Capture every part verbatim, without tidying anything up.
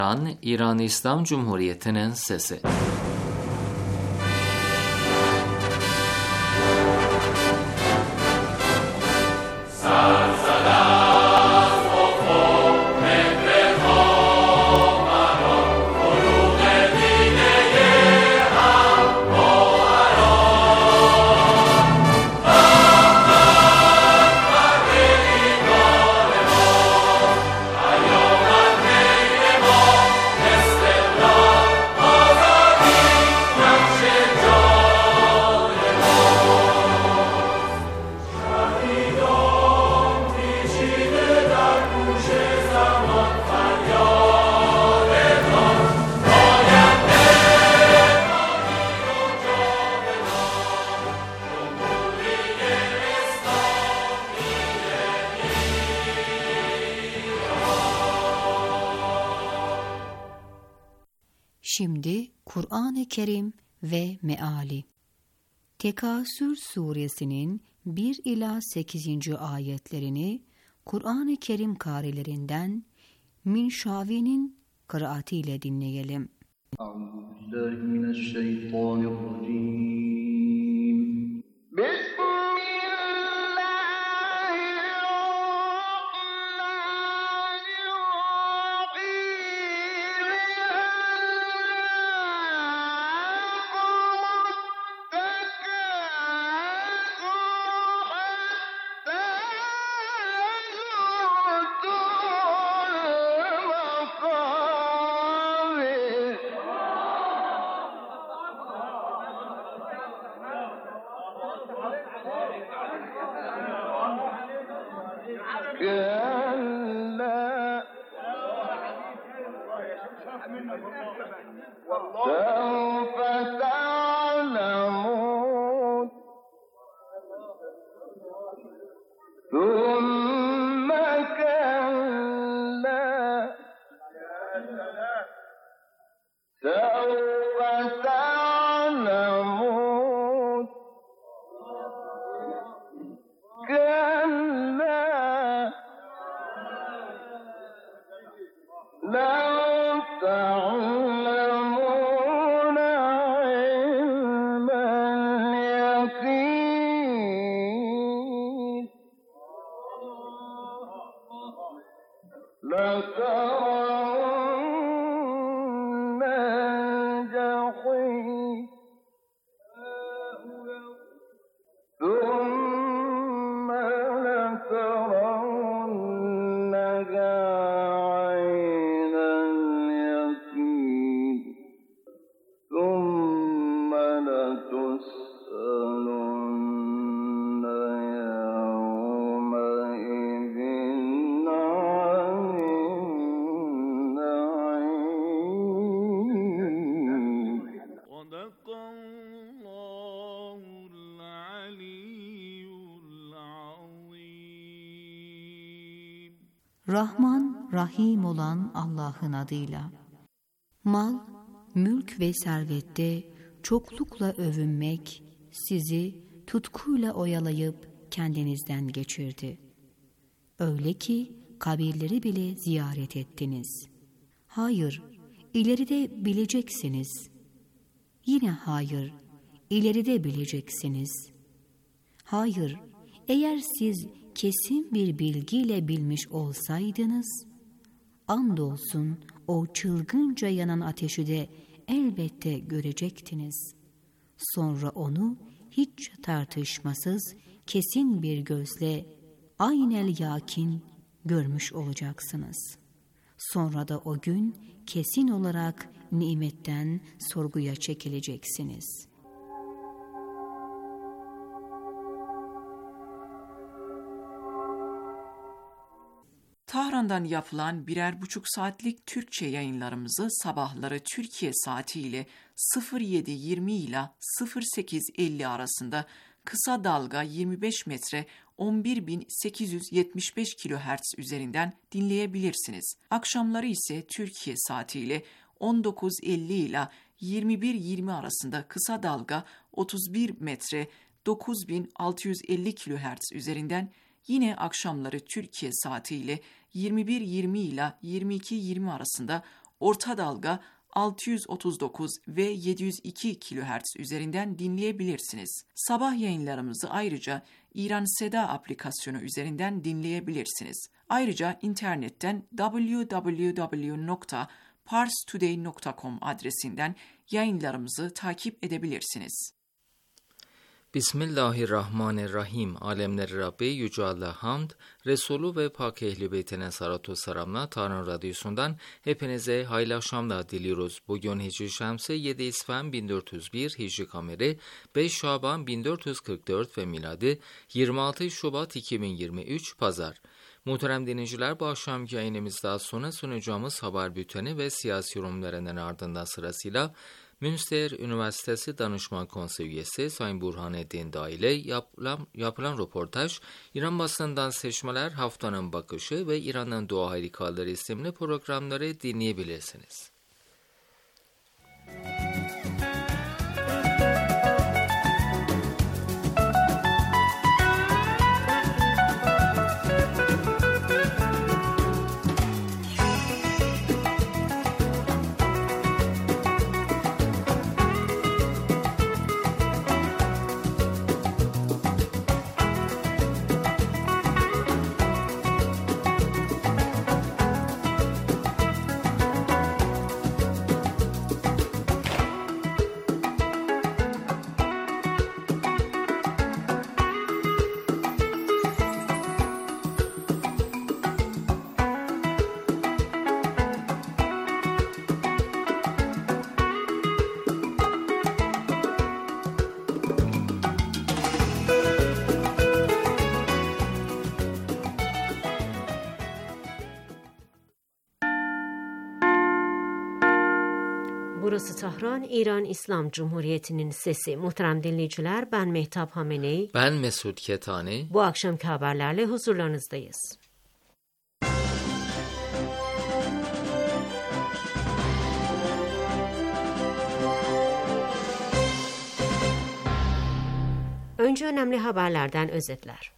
İran, İran İslam Cumhuriyeti'nin sesi. Şimdi Kur'an-ı Kerim ve Meali. Tekasür suresinin bir ila sekizinci ayetlerini Kur'an-ı Kerim karilerinden Minşavi'nin kıraatiyle dinleyelim. Euzubillahimineşşeytanirracim. سوف تعلمون ثم كلا سوف تعلمون كلا لو تعلمون علم اليقين لترون الجحيم ثم لترونها عين اليقين ثم لتسألن يومئذ عن النعيم. صدق الله العلي العظيم. Rahman, Rahim olan Allah'ın adıyla. Mal, mülk ve servette çoklukla övünmek sizi tutkuyla oyalayıp kendinizden geçirdi. Öyle ki kabirleri bile ziyaret ettiniz. Hayır, ileride bileceksiniz. Yine hayır, ileride bileceksiniz. Hayır, eğer siz kesin bir bilgiyle bilmiş olsaydınız, andolsun o çılgınca yanan ateşi de elbette görecektiniz. Sonra onu hiç tartışmasız, kesin bir gözle aynel yakin görmüş olacaksınız. Sonra da o gün kesin olarak nimetten sorguya çekileceksiniz. Tahran'dan yapılan birer buçuk saatlik Türkçe yayınlarımızı sabahları Türkiye saatiyle sıfır yedi yirmi ile sıfır sekiz elli arasında kısa dalga yirmi beş metre on bir bin sekiz yüz yetmiş beş kilohertz üzerinden dinleyebilirsiniz. Akşamları ise Türkiye saatiyle on dokuz elli ile yirmi bir yirmi arasında kısa dalga otuz bir metre dokuz bin altı yüz elli kilohertz üzerinden, yine akşamları Türkiye saatiyle yirmi bir yirmi ile yirmi iki yirmi arasında orta dalga altı yüz otuz dokuz ve yedi yüz iki kilohertz üzerinden dinleyebilirsiniz. Sabah yayınlarımızı ayrıca İran Seda aplikasyonu üzerinden dinleyebilirsiniz. Ayrıca internetten double-u double-u double-u nokta pars today nokta com adresinden yayınlarımızı takip edebilirsiniz. Bismillahirrahmanirrahim. Alemleri Rabbi Yüce Allah hamd, Resulü ve Pak Ehl-i Beytine salatu selamla Tanrı Radyosu'ndan hepinize hayırlı akşamlar diliyoruz. Bugün Hicri Şemsi yedi İsfaham bin dört yüz bir, Hicri Kameri beş Şaban bin dört yüz kırk dört ve miladi yirmi altı Şubat iki bin yirmi üç Pazar. Muhterem dinleyiciler, bu akşamki yayınımızdan sonra sunacağımız haber bülteni ve siyasi yorumlarının ardından sırasıyla Münster Üniversitesi Danışman Konseyi üyesi Sayın Burhanettin Dağ ile yapılan, yapılan röportaj, İran basından seçmeler, haftanın bakışı ve İran'ın doğa harikaları isimli programları dinleyebilirsiniz. Burası Tahran, İran İslam Cumhuriyeti'nin sesi. Muhterem dinleyiciler, ben Mehtap Hamenei. Ben Mesut Ketani. Bu akşamki haberlerle huzurlarınızdayız. Önce önemli haberlerden özetler.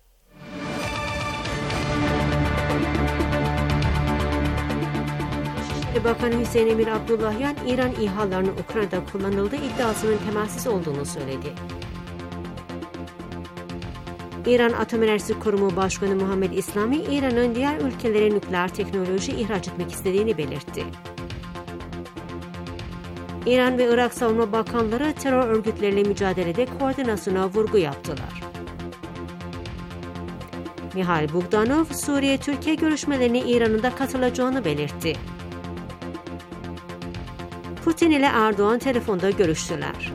Bakan Hüseyin Emir Abdullahyan, İran İHA'larının Ukrayna'da kullanıldığı iddiasının temelsiz olduğunu söyledi. İran Atom Enerjisi Kurumu Başkanı Muhammed İslami, İran'ın diğer ülkelere nükleer teknoloji ihraç etmek istediğini belirtti. İran ve Irak Savunma Bakanları terör örgütleriyle mücadelede koordinasyona vurgu yaptılar. Mihail Bogdanov, Suriye-Türkiye görüşmelerine İran'ın da katılacağını belirtti. Putin ile Erdoğan telefonda görüştüler.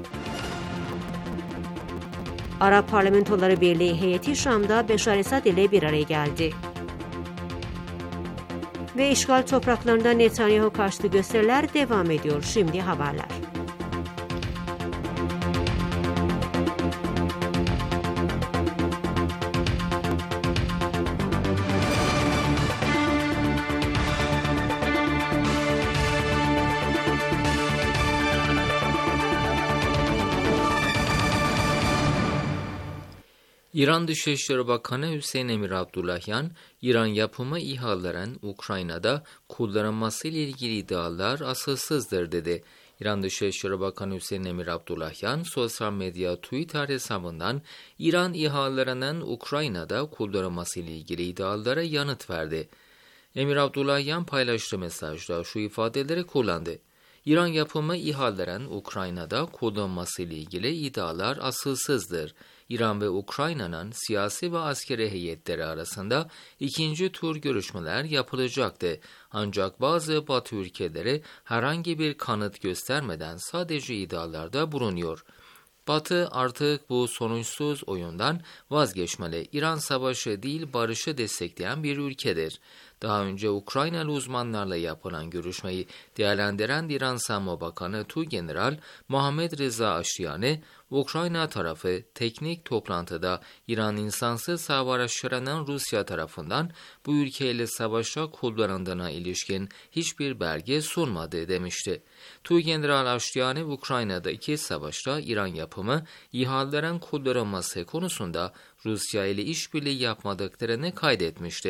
Arap Parlamentoları Birliği heyeti Şam'da Beşar Esad ile bir araya geldi. Ve işgal topraklarında Netanyahu karşıtı gösteriler devam ediyor. Şimdi haberler. İran Dışişleri Bakanı Hüseyin Emir Abdullahyan, İran yapımı İHA'ların Ukrayna'da kullanılması ile ilgili iddialar asılsızdır dedi. İran Dışişleri Bakanı Hüseyin Emir Abdullahyan, sosyal medya Twitter hesabından İran İHA'larının Ukrayna'da kullanılması ile ilgili iddialara yanıt verdi. Emir Abdullahyan paylaştığı mesajda şu ifadeleri kullandı. İran yapımı İHA'ların Ukrayna'da kullanılması ile ilgili iddialar asılsızdır. İran ve Ukrayna'nın siyasi ve askeri heyetleri arasında ikinci tur görüşmeler yapılacaktı. Ancak bazı Batı ülkeleri herhangi bir kanıt göstermeden sadece iddialarda bulunuyor. Batı artık bu sonuçsuz oyundan vazgeçmeli. İran savaşı değil barışı destekleyen bir ülkedir. Daha önce Ukraynalı uzmanlarla yapılan görüşmeyi değerlendiren İran Savunma Bakanı Tuğgeneral Muhammed Reza Aştiyani, Ukrayna tarafı teknik toplantıda İran insansız hava araçlarının Rusya tarafından bu ülkeyle savaşa kullanıldığına ilişkin hiçbir belge sunmadı demişti. Tuğgeneral Aştiyani, Ukrayna'daki savaşta İran yapımı İHA'ların kullanılması konusunda Rusya ile işbirliği yapmadıklarını kaydetmişti.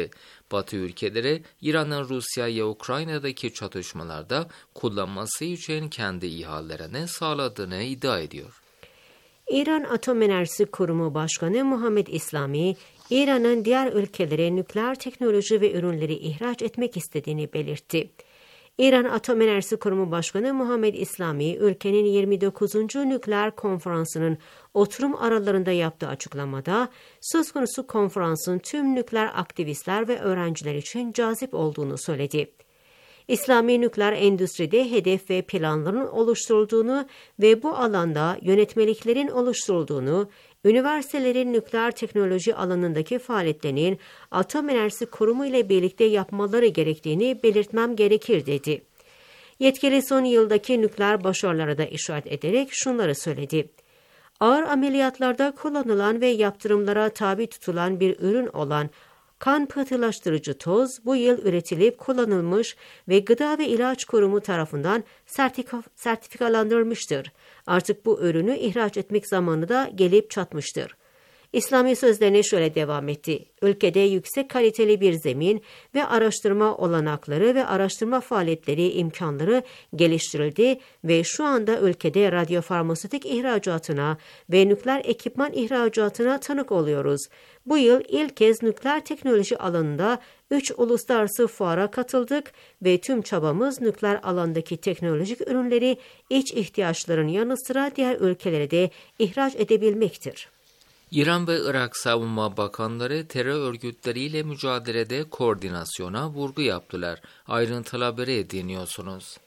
Batı ülkeleri İran'ın Rusya'ya Ukrayna'daki çatışmalarda kullanması için kendi ihalelerini sağladığını iddia ediyor. İran Atom Enerjisi Kurumu Başkanı Muhammed İslami, İran'ın diğer ülkelere nükleer teknoloji ve ürünleri ihraç etmek istediğini belirtti. İran Atom Enerjisi Kurumu Başkanı Muhammed İslami, ülkenin yirmi dokuzuncu Nükleer Konferansı'nın oturum aralarında yaptığı açıklamada, söz konusu konferansın tüm nükleer aktivistler ve öğrenciler için cazip olduğunu söyledi. İslami nükleer endüstride hedef ve planların oluşturulduğunu ve bu alanda yönetmeliklerin oluşturulduğunu, üniversitelerin nükleer teknoloji alanındaki faaliyetlerinin Atom Enerjisi Kurumu ile birlikte yapmaları gerektiğini belirtmem gerekir dedi. Yetkili son yıldaki nükleer başarılara da işaret ederek şunları söyledi. Ağır ameliyatlarda kullanılan ve yaptırımlara tabi tutulan bir ürün olan kan pıhtılaştırıcı toz bu yıl üretilip kullanılmış ve Gıda ve İlaç Kurumu tarafından sertifika, sertifikalandırılmıştır. Artık bu ürünü ihraç etmek zamanı da gelip çatmıştır. İslami sözlerine şöyle devam etti. Ülkede yüksek kaliteli bir zemin ve araştırma olanakları ve araştırma faaliyetleri imkanları geliştirildi ve şu anda ülkede radyofarmasötik ihracatına ve nükleer ekipman ihracatına tanık oluyoruz. Bu yıl ilk kez nükleer teknoloji alanında üç uluslararası fuara katıldık ve tüm çabamız nükleer alandaki teknolojik ürünleri iç ihtiyaçların yanı sıra diğer ülkelere de ihraç edebilmektir. İran ve Irak Savunma Bakanları terör örgütleriyle mücadelede koordinasyona vurgu yaptılar. Ayrıntıları dinliyorsunuz.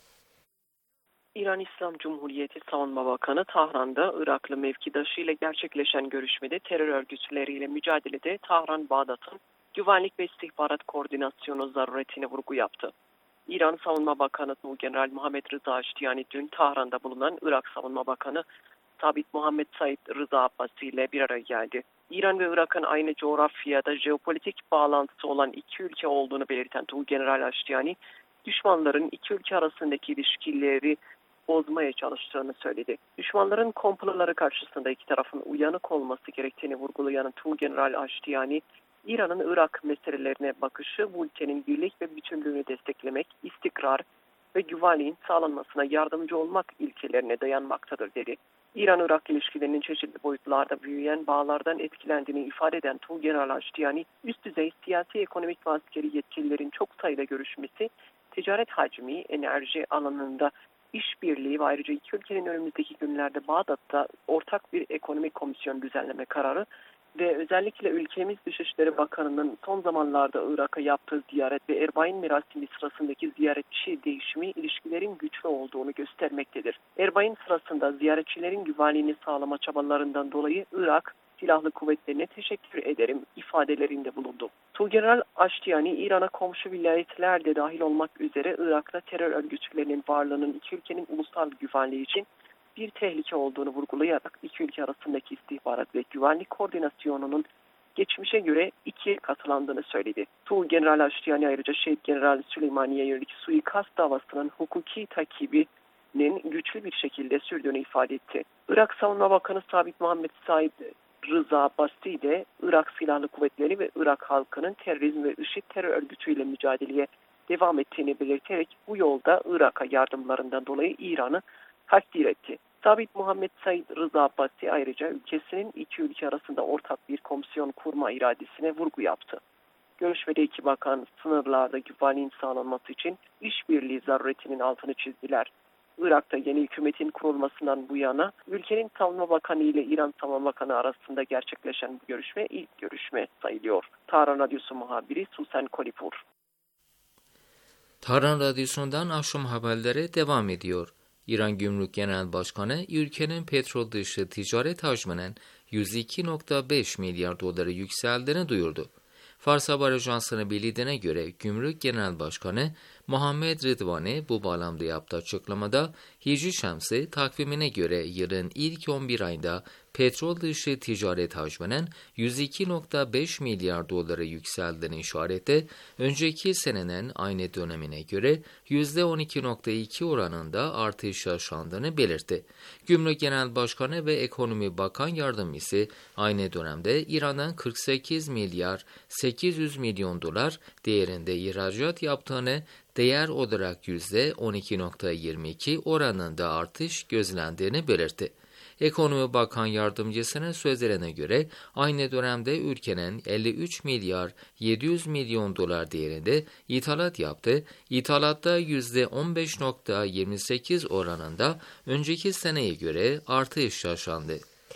İran İslam Cumhuriyeti Savunma Bakanı Tahran'da Iraklı mevkidaşı ile gerçekleşen görüşmede terör örgütleriyle mücadelede Tahran-Bağdat'ın güvenlik ve istihbarat koordinasyonu zaruretine vurgu yaptı. İran Savunma Bakanı Tuğgeneral Muhammed Rıza Aştiyani dün Tahran'da bulunan Irak Savunma Bakanı Sabit Muhammed Said Rıza Abbasi ile bir araya geldi. İran ve Irak'ın aynı coğrafyada jeopolitik bağlantısı olan iki ülke olduğunu belirten Tuğgeneral Aştiyani, düşmanların iki ülke arasındaki ilişkileri bozmaya çalıştığını söyledi. Düşmanların komploları karşısında iki tarafın uyanık olması gerektiğini vurgulayan Tuğgeneral Aştiyani, İran'ın Irak meselelerine bakışı bu ülkenin birlik ve bütünlüğünü desteklemek, istikrar ve güvenliğin sağlanmasına yardımcı olmak ilkelerine dayanmaktadır dedi. İran-Irak ilişkilerinin çeşitli boyutlarda büyüyen bağlardan etkilendiğini ifade eden Tuğgeneral Aştiyani, üst düzey siyasi, ekonomik ve askeri yetkililerin çok sayıda görüşmesi, ticaret hacmi, enerji alanında işbirliği ve ayrıca iki ülkenin önümüzdeki günlerde Bağdat'ta ortak bir ekonomik komisyon düzenleme kararı ve özellikle ülkemiz Dışişleri Bakanı'nın son zamanlarda Irak'a yaptığı ziyaret ve Erbain merasimi sırasındaki ziyaretçi değişimi ilişkilerin güçlü olduğunu göstermektedir. Erbain sırasında ziyaretçilerin güvenliğini sağlama çabalarından dolayı Irak Silahlı Kuvvetlerine teşekkür ederim ifadelerinde bulundu. Tuğgeneral Aştiyani, İran'a komşu vilayetler de dahil olmak üzere Irak'ta terör örgütlerinin varlığının iki ülkenin ulusal güvenliği için bir tehlike olduğunu vurgulayarak iki ülke arasındaki istihbarat ve güvenlik koordinasyonunun geçmişe göre ikiye katılandığını söyledi. Tuğgeneral Aştiyani ayrıca Şehit General Süleymaniye yönelik suikast davasının hukuki takibinin güçlü bir şekilde sürdüğünü ifade etti. Irak Savunma Bakanı Sabit Muhammed Said Rıza Abbasi de Irak Silahlı Kuvvetleri ve Irak halkının terörizm ve IŞİD terör örgütüyle mücadeleye devam ettiğini belirterek bu yolda Irak'a yardımlarından dolayı İran'ı takdir etti. Sabit Muhammed Said Rıza Abbasi ayrıca ülkesinin iki ülke arasında ortak bir komisyon kurma iradesine vurgu yaptı. Görüşmede iki bakan sınırlarda güvenliğin sağlanması için işbirliği zaruretinin altını çizdiler. Irak'ta yeni hükümetin kurulmasından bu yana ülkenin Savunma Bakanı ile İran Savunma Bakanı arasında gerçekleşen bu görüşme ilk görüşme sayılıyor. Tahran Radyosu muhabiri Susan Kolipur. Tahran Radyosu'ndan akşam haberleri devam ediyor. İran Gümrük Genel Başkanı ülkenin petrol dışı ticaret hacminin yüz iki virgül beş milyar doları yükseldiğini duyurdu. Fars Haber Ajansı'nın bildirdiğine göre Gümrük Genel Başkanı Muhammed Rıdvani bu bağlamda yaptığı açıklamada Hicri Şemsi takvimine göre yılın ilk on bir ayında petrol dışı ticaret hacminin yüz iki nokta beş milyar dolara yükseldiğini işareti, önceki senenin aynı dönemine göre yüzde on iki nokta iki oranında artış yaşandığını belirtti. Gümrük Genel Başkanı ve Ekonomi Bakan Yardımcısı aynı dönemde İran'dan kırk sekiz milyar sekiz yüz milyon dolar değerinde ihracat yaptığını, değer olarak yüzde on iki nokta yirmi iki oranında artış gözlendiğini belirtti. Ekonomi Bakan Yardımcısının sözlerine göre aynı dönemde ülkenin elli üç milyar yedi yüz milyon dolar değerinde ithalat yaptı. İthalatta yüzde on beş nokta yirmi sekiz oranında önceki seneye göre artış yaşandı.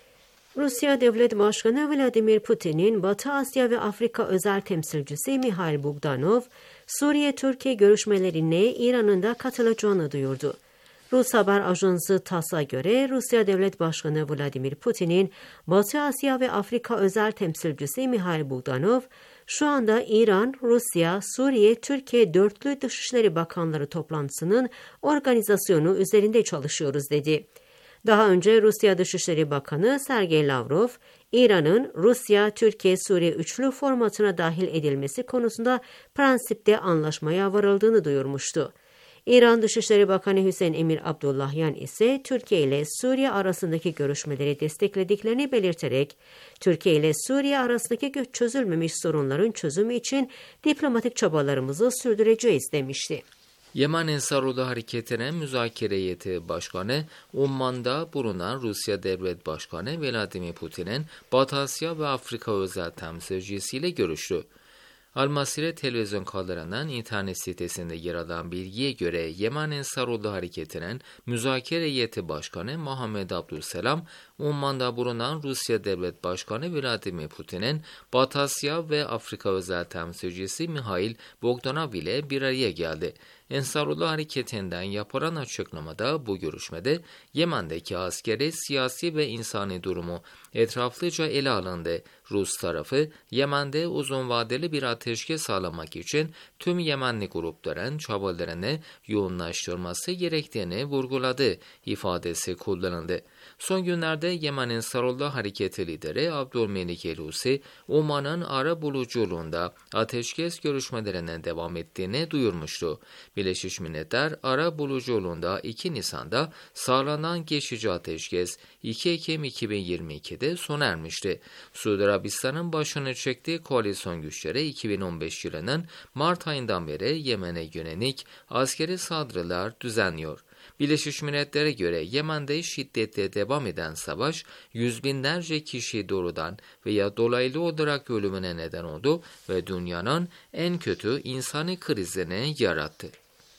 Rusya Devlet Başkanı Vladimir Putin'in Batı Asya ve Afrika özel temsilcisi Mikhail Bogdanov, Suriye-Türkiye görüşmelerine İran'ın da katılacağını duyurdu. Rus haber ajansı TASS'a göre Rusya Devlet Başkanı Vladimir Putin'in Batı Asya ve Afrika özel temsilcisi Mikhail Bogdanov, şu anda İran, Rusya, Suriye, Türkiye dörtlü Dışişleri Bakanları toplantısının organizasyonu üzerinde çalışıyoruz dedi. Daha önce Rusya Dışişleri Bakanı Sergey Lavrov, İran'ın Rusya, Türkiye, Suriye üçlü formatına dahil edilmesi konusunda prensipte anlaşmaya varıldığını duyurmuştu. İran Dışişleri Bakanı Hüseyin Emir Abdullahyan ise Türkiye ile Suriye arasındaki görüşmeleri desteklediklerini belirterek, Türkiye ile Suriye arasındaki çözülmemiş sorunların çözümü için diplomatik çabalarımızı sürdüreceğiz demişti. Yemen Ensarullah Hareketi'nin müzakere heyeti başkanı, Umman'da bulunan Rusya Devlet Başkanı Vladimir Putin'in Batı Asya ve Afrika özel temsilcisiyle görüştü. Al-Masire televizyon kanalının internet sitesinde yer alan bilgiye göre Yemen Ensarullah Hareketi'nin müzakere heyeti başkanı Muhammed Abdülselam, Umman'da bulunan Rusya Devlet Başkanı Vladimir Putin'in Batı Asya ve Afrika özel temsilcisi Mikhail Bogdanov ile bir araya geldi. Ensarullah Hareketi'nden yapılan açıklamada bu görüşmede Yemen'deki askeri, siyasi ve insani durumu etraflıca ele alındı. Rus tarafı Yemen'de uzun vadeli bir ateşkes sağlamak için tüm Yemenli grupların çabalarını yoğunlaştırması gerektiğini vurguladı ifadesi kullanıldı. Son günlerde Yemen Ensarullah Hareketi lideri Abdülmelik Elusi, Umman'ın ara buluculuğunda ateşkes görüşmelerinin devam ettiğini duyurmuştu. Birleşmiş Milletler ara buluculuğunda iki Nisan'da sağlanan geçici ateşkes iki Ekim iki bin yirmi iki'de sona ermişti. Suudi Arabistan'ın başını çektiği koalisyon güçleri iki bin on beş yılının Mart ayından beri Yemen'e yönelik askeri saldırılar düzenliyor. Birleşmiş Milletler'e göre Yemen'de şiddetle devam eden savaş yüz binlerce kişi doğrudan veya dolaylı olarak ölümüne neden oldu ve dünyanın en kötü insani krizini yarattı.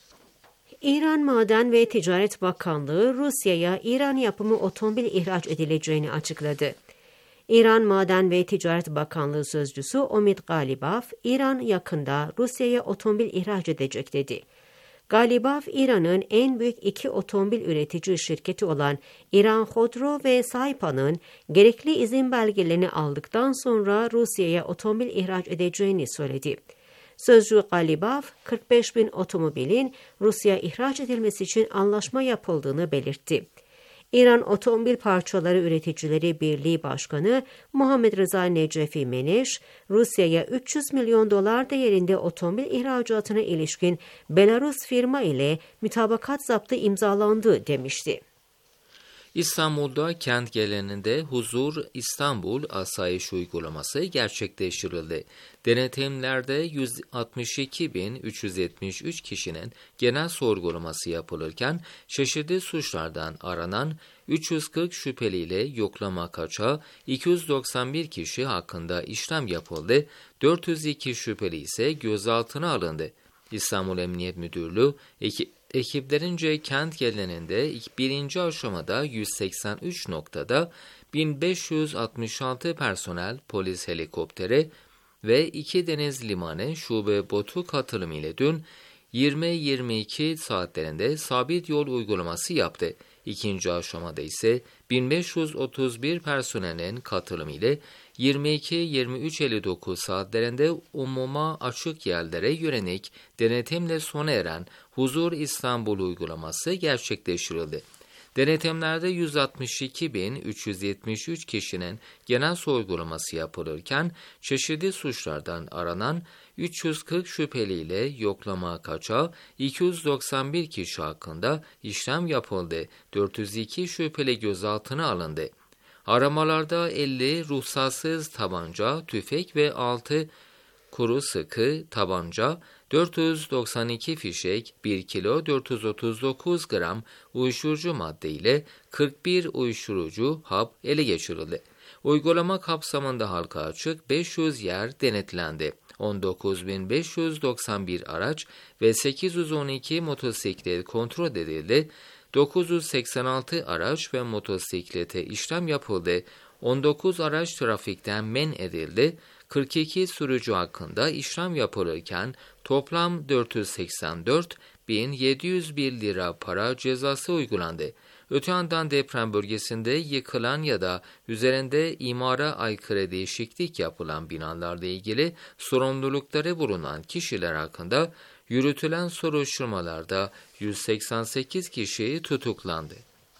İran Maden ve Ticaret Bakanlığı Rusya'ya İran yapımı otomobil ihraç edileceğini açıkladı. İran Maden ve Ticaret Bakanlığı sözcüsü Omid Galibaf, İran yakında Rusya'ya otomobil ihraç edecek dedi. Galibaf, İran'ın en büyük iki otomobil üretici şirketi olan İran Khodro ve Saipa'nın gerekli izin belgelerini aldıktan sonra Rusya'ya otomobil ihraç edeceğini söyledi. Sözcü Galibaf, kırk beş bin otomobilin Rusya'ya ihraç edilmesi için anlaşma yapıldığını belirtti. İran Otomobil Parçaları Üreticileri Birliği Başkanı Muhammed Rıza Necefi Meneş, Rusya'ya üç yüz milyon dolar değerinde otomobil ihracatına ilişkin Belarus firma ile mütabakat zaptı imzalandı demişti. İstanbul'da kent genelinde Huzur İstanbul asayiş uygulaması gerçekleştirildi. Denetimlerde yüz altmış iki bin üç yüz yetmiş üç kişinin genel sorgulaması yapılırken çeşitli suçlardan aranan üç yüz kırk şüpheliyle yoklama kaçağı iki yüz doksan bir kişi hakkında işlem yapıldı, dört yüz iki şüpheli ise gözaltına alındı. İstanbul Emniyet Müdürlüğü ekip Ekiplerince kent genelinde birinci aşamada yüz seksen üç noktada bin beş yüz altmış altı personel polis helikopteri ve iki deniz limanı şube botu katılımıyla dün yirmi yirmi iki saatlerinde sabit yol uygulaması yaptı. İkinci aşamada ise bin beş yüz otuz bir personelin katılımı ile yirmi iki yirmi üç elli dokuz saatlerinde umuma açık yerlere yönelik denetimle sona eren Huzur İstanbul uygulaması gerçekleştirildi. Denetimlerde yüz altmış iki bin üç yüz yetmiş üç kişinin genel sorgulaması yapılırken çeşitli suçlardan aranan üç yüz kırk şüpheliyle yoklama kaçağı iki yüz doksan bir kişi hakkında işlem yapıldı. dört yüz iki şüpheli gözaltına alındı. Aramalarda elli ruhsatsız tabanca, tüfek ve altı kuru sıkı tabanca, dört yüz doksan iki fişek, bir kilo dört yüz otuz dokuz gram uyuşturucu madde ile kırk bir uyuşturucu hap ele geçirildi. Uygulama kapsamında halka açık beş yüz yer denetlendi. on dokuz bin beş yüz doksan bir araç ve sekiz yüz on iki motosiklet kontrol edildi. dokuz yüz seksen altı araç ve motosiklete işlem yapıldı. on dokuz araç trafikten men edildi. kırk iki sürücü hakkında işlem yapılırken toplam dört yüz seksen dört bin yedi yüz bir lira para cezası uygulandı. Öte yandan deprem bölgesinde yıkılan ya da üzerinde imara aykırı değişiklik yapılan binalarla ilgili sorumlulukları bulunan kişiler hakkında yürütülen soruşturmalarda yüz seksen sekiz kişi tutuklandı.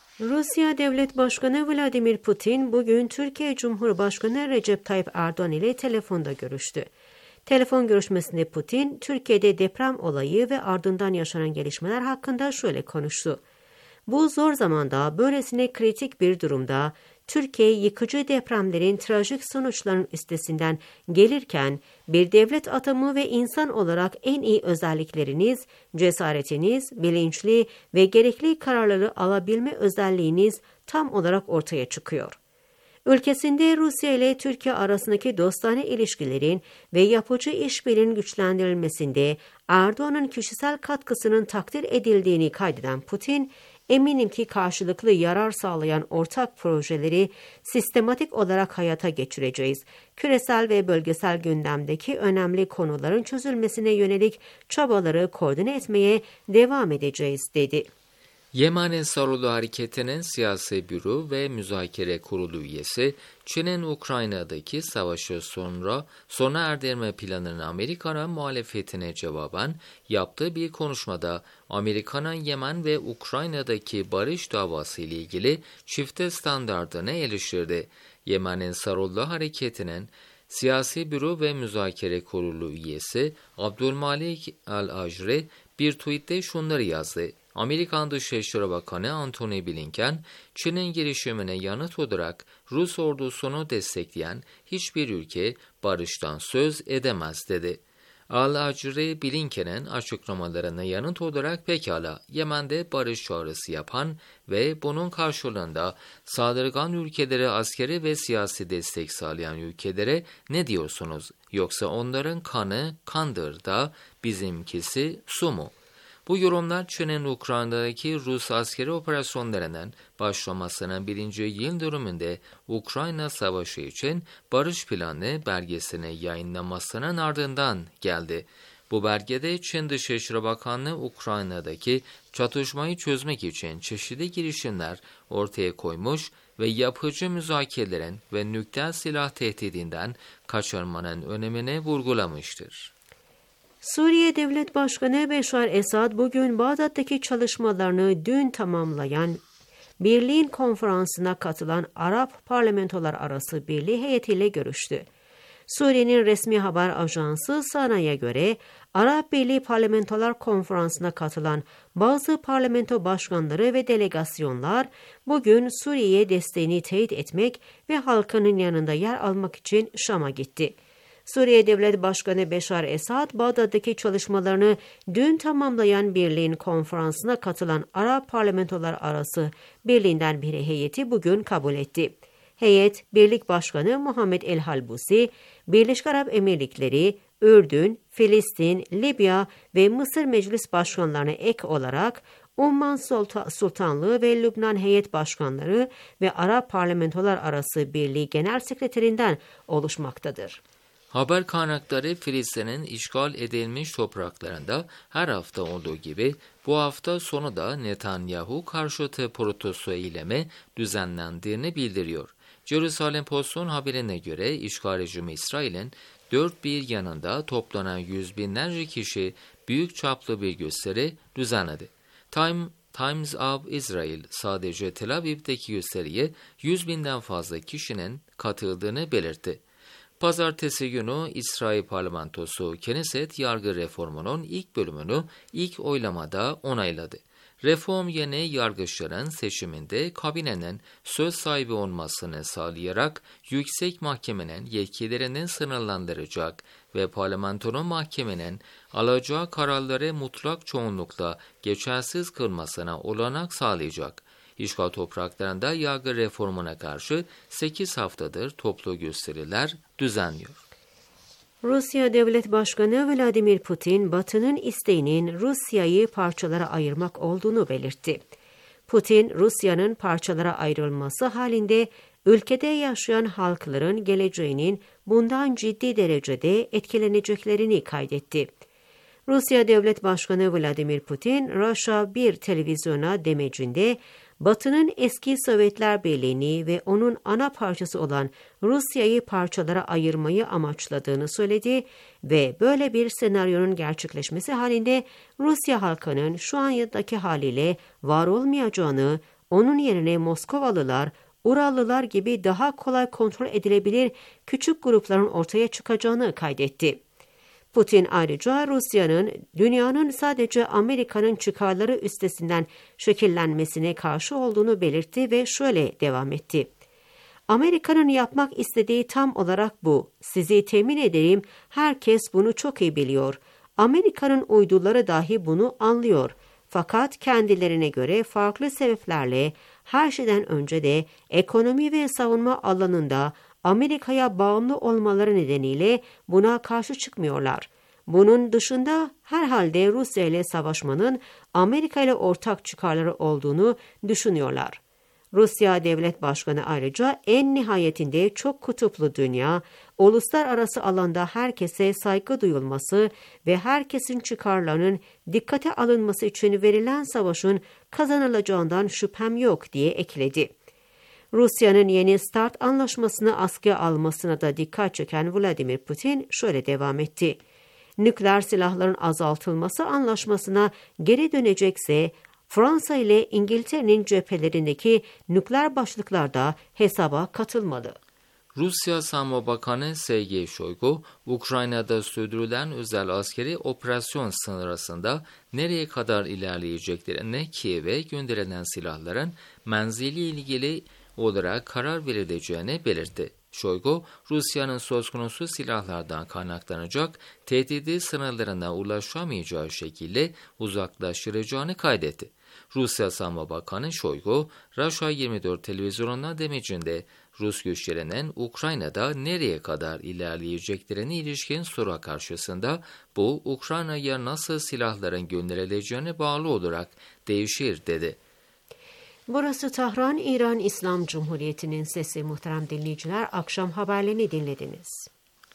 Rusya Devlet Başkanı Vladimir Putin bugün Türkiye Cumhurbaşkanı Recep Tayyip Erdoğan ile telefonda görüştü. Telefon görüşmesinde Putin, Türkiye'de deprem olayı ve ardından yaşanan gelişmeler hakkında şöyle konuştu. Bu zor zamanda, böylesine kritik bir durumda Türkiye yıkıcı depremlerin trajik sonuçlarının üstesinden gelirken bir devlet adamı ve insan olarak en iyi özellikleriniz, cesaretiniz, bilinçli ve gerekli kararları alabilme özelliğiniz tam olarak ortaya çıkıyor. Ülkesinde Rusya ile Türkiye arasındaki dostane ilişkilerin ve yapıcı işbirliğinin güçlendirilmesinde Erdoğan'ın kişisel katkısının takdir edildiğini kaydeden Putin, eminim ki karşılıklı yarar sağlayan ortak projeleri sistematik olarak hayata geçireceğiz. Küresel ve bölgesel gündemdeki önemli konuların çözülmesine yönelik çabaları koordine etmeye devam edeceğiz, dedi. Yemen Ensarullah Hareketi'nin Siyasi Büro ve Müzakere Kurulu üyesi, Çin'in Ukrayna'daki savaşı sonra sona erdirme planının Amerika'nın muhalefetine cevaben yaptığı bir konuşmada Amerika'nın Yemen ve Ukrayna'daki barış davası ile ilgili çifte standardını eleştirdi. Yemen Ensarullah Hareketi'nin Siyasi Büro ve Müzakere Kurulu üyesi Abdülmalik Al-Ajri bir tweette şunları yazdı. Amerikan Dışişleri Bakanı Antony Blinken, Çin'in girişimine yanıt olarak Rus ordusunu destekleyen hiçbir ülke barıştan söz edemez dedi. Al-Ajri, Blinken'in açıklamalarına yanıt olarak pekala Yemen'de barış çağrısı yapan ve bunun karşılığında saldırgan ülkelere askeri ve siyasi destek sağlayan ülkelere ne diyorsunuz? Yoksa onların kanı kandır da bizimkisi su mu? Bu yorumlar Çin'in Ukrayna'daki Rus askeri operasyonlarının başlamasının birinci yıl dönümünde Ukrayna Savaşı için barış planı belgesini yayınlamasının ardından geldi. Bu belgede Çin Dışişleri Bakanlığı Ukrayna'daki çatışmayı çözmek için çeşitli girişimler ortaya koymuş ve yapıcı müzakerelerin ve nükleer silah tehdidinden kaçınmanın önemini vurgulamıştır. Suriye Devlet Başkanı Beşar Esad bugün Bağdat'taki çalışmalarını dün tamamlayan Birliğin konferansına katılan Arap Parlamentolar Arası Birliği heyetiyle görüştü. Suriye'nin resmi haber ajansı Sana'ya göre Arap Birliği Parlamentolar Konferansı'na katılan bazı parlamento başkanları ve delegasyonlar bugün Suriye'ye desteğini teyit etmek ve halkının yanında yer almak için Şam'a gitti. Suriye Devlet Başkanı Beşar Esad, Bağdat'taki çalışmalarını dün tamamlayan Birliğin konferansına katılan Arap Parlamentolar Arası Birliği'nden bir heyeti bugün kabul etti. Heyet, Birlik Başkanı Muhammed El Halbusi, Birleşik Arap Emirlikleri, Ürdün, Filistin, Libya ve Mısır Meclis Başkanlarına ek olarak Umman Sultanlığı ve Lübnan Heyet Başkanları ve Arap Parlamentolar Arası Birliği Genel Sekreterinden oluşmaktadır. Haber kaynakları Filistin'in işgal edilmiş topraklarında her hafta olduğu gibi bu hafta sonu da Netanyahu karşıtı protesto eylemi düzenlendiğini bildiriyor. Jerusalem Post'un haberine göre işgal rejimi İsrail'in dört bir yanında toplanan yüz binlerce kişi büyük çaplı bir gösteri düzenledi. Time, Times of Israel sadece Tel Aviv'deki gösteriye yüz binden fazla kişinin katıldığını belirtti. Pazartesi günü İsrail parlamentosu Knesset yargı reformunun ilk bölümünü ilk oylamada onayladı. Reform yeni yargıçların seçiminde kabinenin söz sahibi olmasını sağlayarak yüksek mahkemenin yetkilerini sınırlandıracak ve parlamentonun mahkemenin alacağı kararları mutlak çoğunlukla geçersiz kılmasına olanak sağlayacak. İşgal topraklarında yargı reformuna karşı sekiz haftadır toplu gösteriler düzenliyor. Rusya Devlet Başkanı Vladimir Putin, Batı'nın isteğinin Rusya'yı parçalara ayırmak olduğunu belirtti. Putin, Rusya'nın parçalara ayrılması halinde ülkede yaşayan halkların geleceğinin bundan ciddi derecede etkileneceklerini kaydetti. Rusya Devlet Başkanı Vladimir Putin, Rusya bir televizyona demecinde, Batı'nın eski Sovyetler Birliği'ni ve onun ana parçası olan Rusya'yı parçalara ayırmayı amaçladığını söyledi ve böyle bir senaryonun gerçekleşmesi halinde Rusya halkının şu andaki haliyle var olmayacağını, onun yerine Moskovalılar, Urallılar gibi daha kolay kontrol edilebilir küçük grupların ortaya çıkacağını kaydetti. Putin ayrıca Rusya'nın dünyanın sadece Amerika'nın çıkarları üstesinden şekillenmesine karşı olduğunu belirtti ve şöyle devam etti. Amerika'nın yapmak istediği tam olarak bu. Sizi temin ederim, herkes bunu çok iyi biliyor. Amerika'nın uyduları dahi bunu anlıyor. Fakat kendilerine göre farklı sebeplerle her şeyden önce de ekonomi ve savunma alanında Amerika'ya bağımlı olmaları nedeniyle buna karşı çıkmıyorlar. Bunun dışında herhalde Rusya ile savaşmanın Amerika ile ortak çıkarları olduğunu düşünüyorlar. Rusya Devlet Başkanı ayrıca en nihayetinde çok kutuplu dünya, uluslararası alanda herkese saygı duyulması ve herkesin çıkarlarının dikkate alınması için verilen savaşın kazanılacağından şüphem yok diye ekledi. Rusya'nın yeni START anlaşmasını askıya almasına da dikkat çeken Vladimir Putin şöyle devam etti. Nükleer silahların azaltılması anlaşmasına geri dönecekse Fransa ile İngiltere'nin cephelerindeki nükleer başlıklarda hesaba katılmalı. Rusya Savunma Bakanı Sergey Shoigu, Ukrayna'da sürdürülen özel askeri operasyon sırasında nereye kadar ilerleyeceklerini, Kiev'e gönderilen silahların menzili ilgili olarak karar verileceğini belirtti. Shoigu, Rusya'nın söz konusu silahlardan kaynaklanacak tehdidi sınırlarına ulaşamayacağı şekilde uzaklaştıracağını kaydetti. Rusya Savunma Bakanı Shoigu, Rusya yirmi dört televizyonuna demecinde Rus güçlerinin Ukrayna'da nereye kadar ilerleyeceklerine ilişkin soru karşısında bu Ukrayna'ya nasıl silahların gönderileceğine bağlı olarak değişir dedi. Burası Tahran, İran İslam Cumhuriyeti'nin sesi. Muhterem dinleyiciler, akşam haberlerini dinlediniz.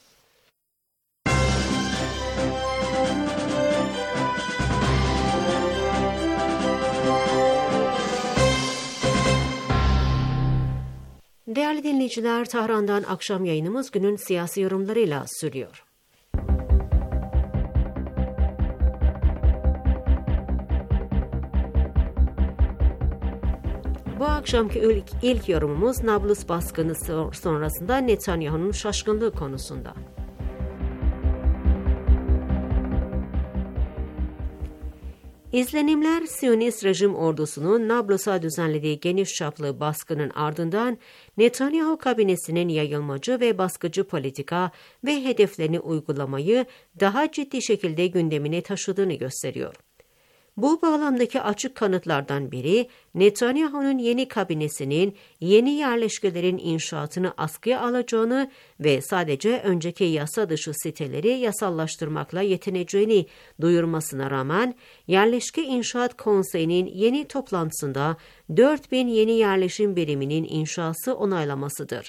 Değerli dinleyiciler, Tahran'dan akşam yayınımız günün siyasi yorumlarıyla sürüyor. Bu akşamki ilk, ilk yorumumuz Nablus baskını sonrasında Netanyahu'nun şaşkınlığı konusunda. İzlenimler, Siyonist rejim ordusunun Nablus'a düzenlediği geniş çaplı baskının ardından Netanyahu kabinesinin yayılmacı ve baskıcı politika ve hedeflerini uygulamayı daha ciddi şekilde gündemine taşıdığını gösteriyor. Bu bağlamdaki açık kanıtlardan biri, Netanyahu'nun yeni kabinesinin yeni yerleşkelerin inşaatını askıya alacağını ve sadece önceki yasa dışı siteleri yasallaştırmakla yetineceğini duyurmasına rağmen, Yerleşke İnşaat Konseyi'nin yeni toplantısında dört bin yeni yerleşim biriminin inşası onaylamasıdır.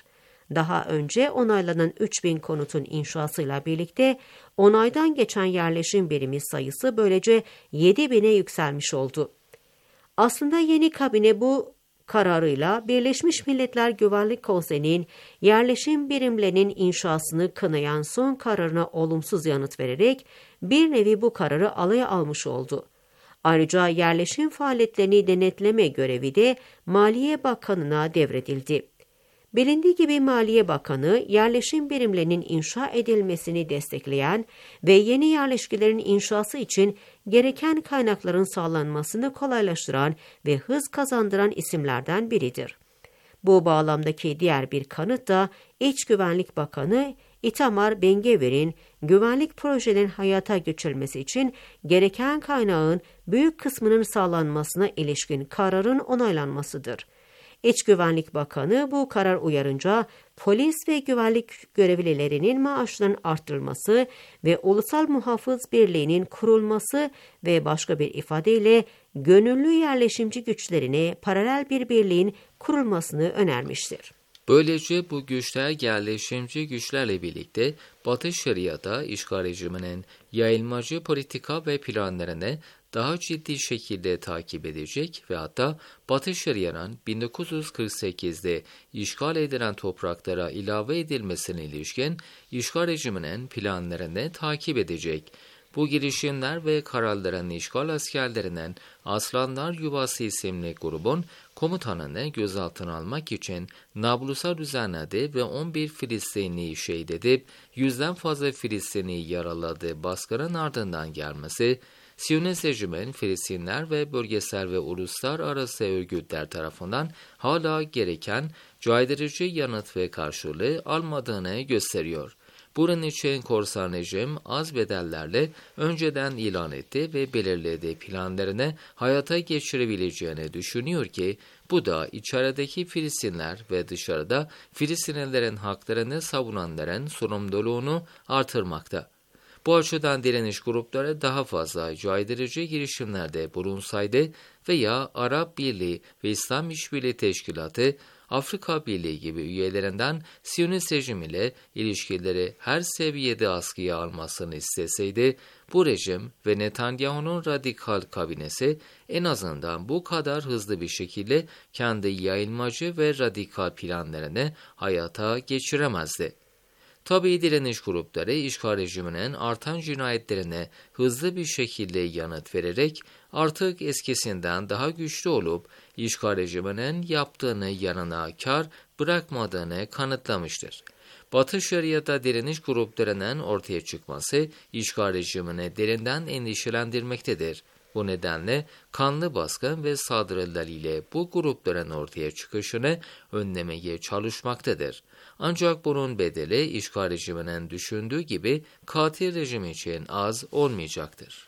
Daha önce onaylanan üç bin konutun inşasıyla birlikte onaydan geçen yerleşim birimi sayısı böylece yedi bine yükselmiş oldu. Aslında yeni kabine bu kararıyla Birleşmiş Milletler Güvenlik Konseyi'nin yerleşim birimlerinin inşasını kınayan son kararına olumsuz yanıt vererek bir nevi bu kararı alaya almış oldu. Ayrıca yerleşim faaliyetlerini denetleme görevi de Maliye Bakanı'na devredildi. Bilindiği gibi Maliye Bakanı, yerleşim birimlerinin inşa edilmesini destekleyen ve yeni yerleşkelerin inşası için gereken kaynakların sağlanmasını kolaylaştıran ve hız kazandıran isimlerden biridir. Bu bağlamdaki diğer bir kanıt da İç Güvenlik Bakanı Itamar Ben-Gvir'in güvenlik projelerinin hayata geçirilmesi için gereken kaynağın büyük kısmının sağlanmasına ilişkin kararın onaylanmasıdır. İç Güvenlik Bakanı bu karar uyarınca polis ve güvenlik görevlilerinin maaşlarının arttırılması ve Ulusal Muhafız Birliği'nin kurulması ve başka bir ifadeyle gönüllü yerleşimci güçlerine paralel bir birliğin kurulmasını önermiştir. Böylece bu güçler yerleşimci güçlerle birlikte Batı Şeria'da işgal rejiminin yayılmacı politika ve planlarını daha ciddi şekilde takip edecek ve hatta Batı Şeria'nın bin dokuz yüz kırk sekizde işgal edilen topraklara ilave edilmesine ilişkin işgal rejiminin planlarını takip edecek. Bu girişimler ve kararların işgal askerlerinin Aslanlar Yuvası isimli grubun komutanını gözaltına almak için Nablus'a düzenledi ve on bir Filistinliyi şehit edip yüzden fazla Filistinliyi yaraladığı baskının ardından gelmesi, Siyonist rejimin Filistinler ve bölgesel ve uluslararası örgütler tarafından hala gereken caydırıcı yanıt ve karşılığı almadığını gösteriyor. Bunun için korsan rejim az bedellerle önceden ilan etti ve belirlediği planlarını hayata geçirebileceğini düşünüyor ki bu da içerideki Filistinler ve dışarıda Filistinlilerin haklarını savunanların sorumluluğunu artırmakta. Bu açıdan direniş grupları daha fazla caydırıcı girişimlerde bulunsaydı veya Arap Birliği ve İslam İşbirliği Teşkilatı, Afrika Birliği gibi üyelerinden Siyonist rejim ile ilişkileri her seviyede askıya almasını isteseydi, bu rejim ve Netanyahu'nun radikal kabinesi en azından bu kadar hızlı bir şekilde kendi yayılmacı ve radikal planlarını hayata geçiremezdi. Tabii direniş grupları işgal rejiminin artan cinayetlerine hızlı bir şekilde yanıt vererek artık eskisinden daha güçlü olup işgal rejiminin yaptığını yanına kar bırakmadığını kanıtlamıştır. Batı Şeria'da direniş gruplarının ortaya çıkması işgal rejimini derinden endişelendirmektedir. Bu nedenle kanlı baskın ve saldırılar ile bu grupların ortaya çıkışını önlemeye çalışmaktadır. Ancak bunun bedeli işgal rejiminin düşündüğü gibi katil rejim için az olmayacaktır.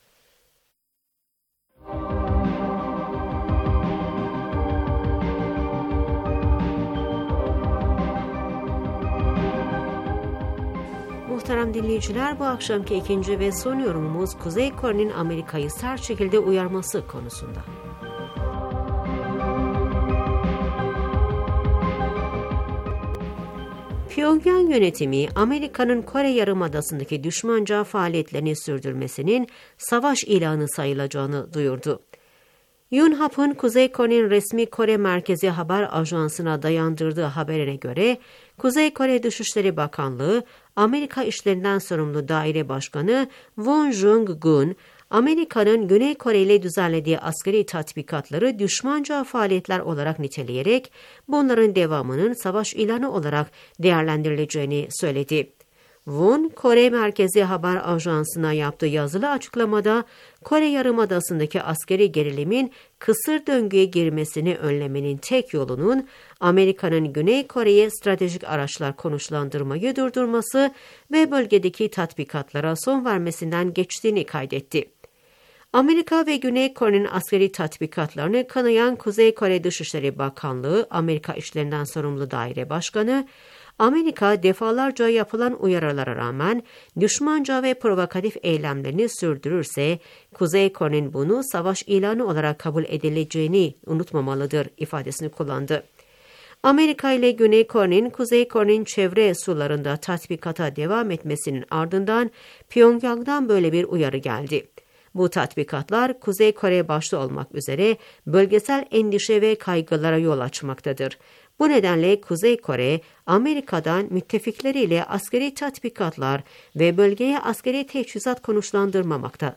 Muhterem dinleyiciler, bu akşamki ikinci ve son yorumumuz Kuzey Kore'nin Amerika'yı sert şekilde uyarması konusunda. Pyongyang yönetimi, Amerika'nın Kore Yarımadası'ndaki düşmanca faaliyetlerini sürdürmesinin savaş ilanı sayılacağını duyurdu. Yonhap'ın Kuzey Kore'nin resmi Kore Merkezi Haber Ajansı'na dayandırdığı haberine göre, Kuzey Kore Dışişleri Bakanlığı, Amerika İşlerinden Sorumlu Daire Başkanı Won Jung-gun, Amerika'nın Güney Kore ile düzenlediği askeri tatbikatları düşmanca faaliyetler olarak niteleyerek bunların devamının savaş ilanı olarak değerlendirileceğini söyledi. Won, Kore Merkezi Haber Ajansı'na yaptığı yazılı açıklamada Kore Yarımadası'ndaki askeri gerilimin kısır döngüye girmesini önlemenin tek yolunun Amerika'nın Güney Kore'ye stratejik araçlar konuşlandırmayı durdurması ve bölgedeki tatbikatlara son vermesinden geçtiğini kaydetti. Amerika ve Güney Kore'nin askeri tatbikatlarını kınayan Kuzey Kore Dışişleri Bakanlığı, Amerika İşlerinden Sorumlu Daire Başkanı, Amerika defalarca yapılan uyarılara rağmen düşmanca ve provokatif eylemlerini sürdürürse, Kuzey Kore'nin bunu savaş ilanı olarak kabul edileceğini unutmamalıdır ifadesini kullandı. Amerika ile Güney Kore'nin Kuzey Kore'nin çevre sularında tatbikata devam etmesinin ardından Pyongyang'dan böyle bir uyarı geldi. Bu tatbikatlar Kuzey Kore başta olmak üzere bölgesel endişe ve kaygılara yol açmaktadır. Bu nedenle Kuzey Kore, Amerika'dan müttefikleriyle askeri tatbikatlar ve bölgeye askeri teçhizat konuşlandırmamakta.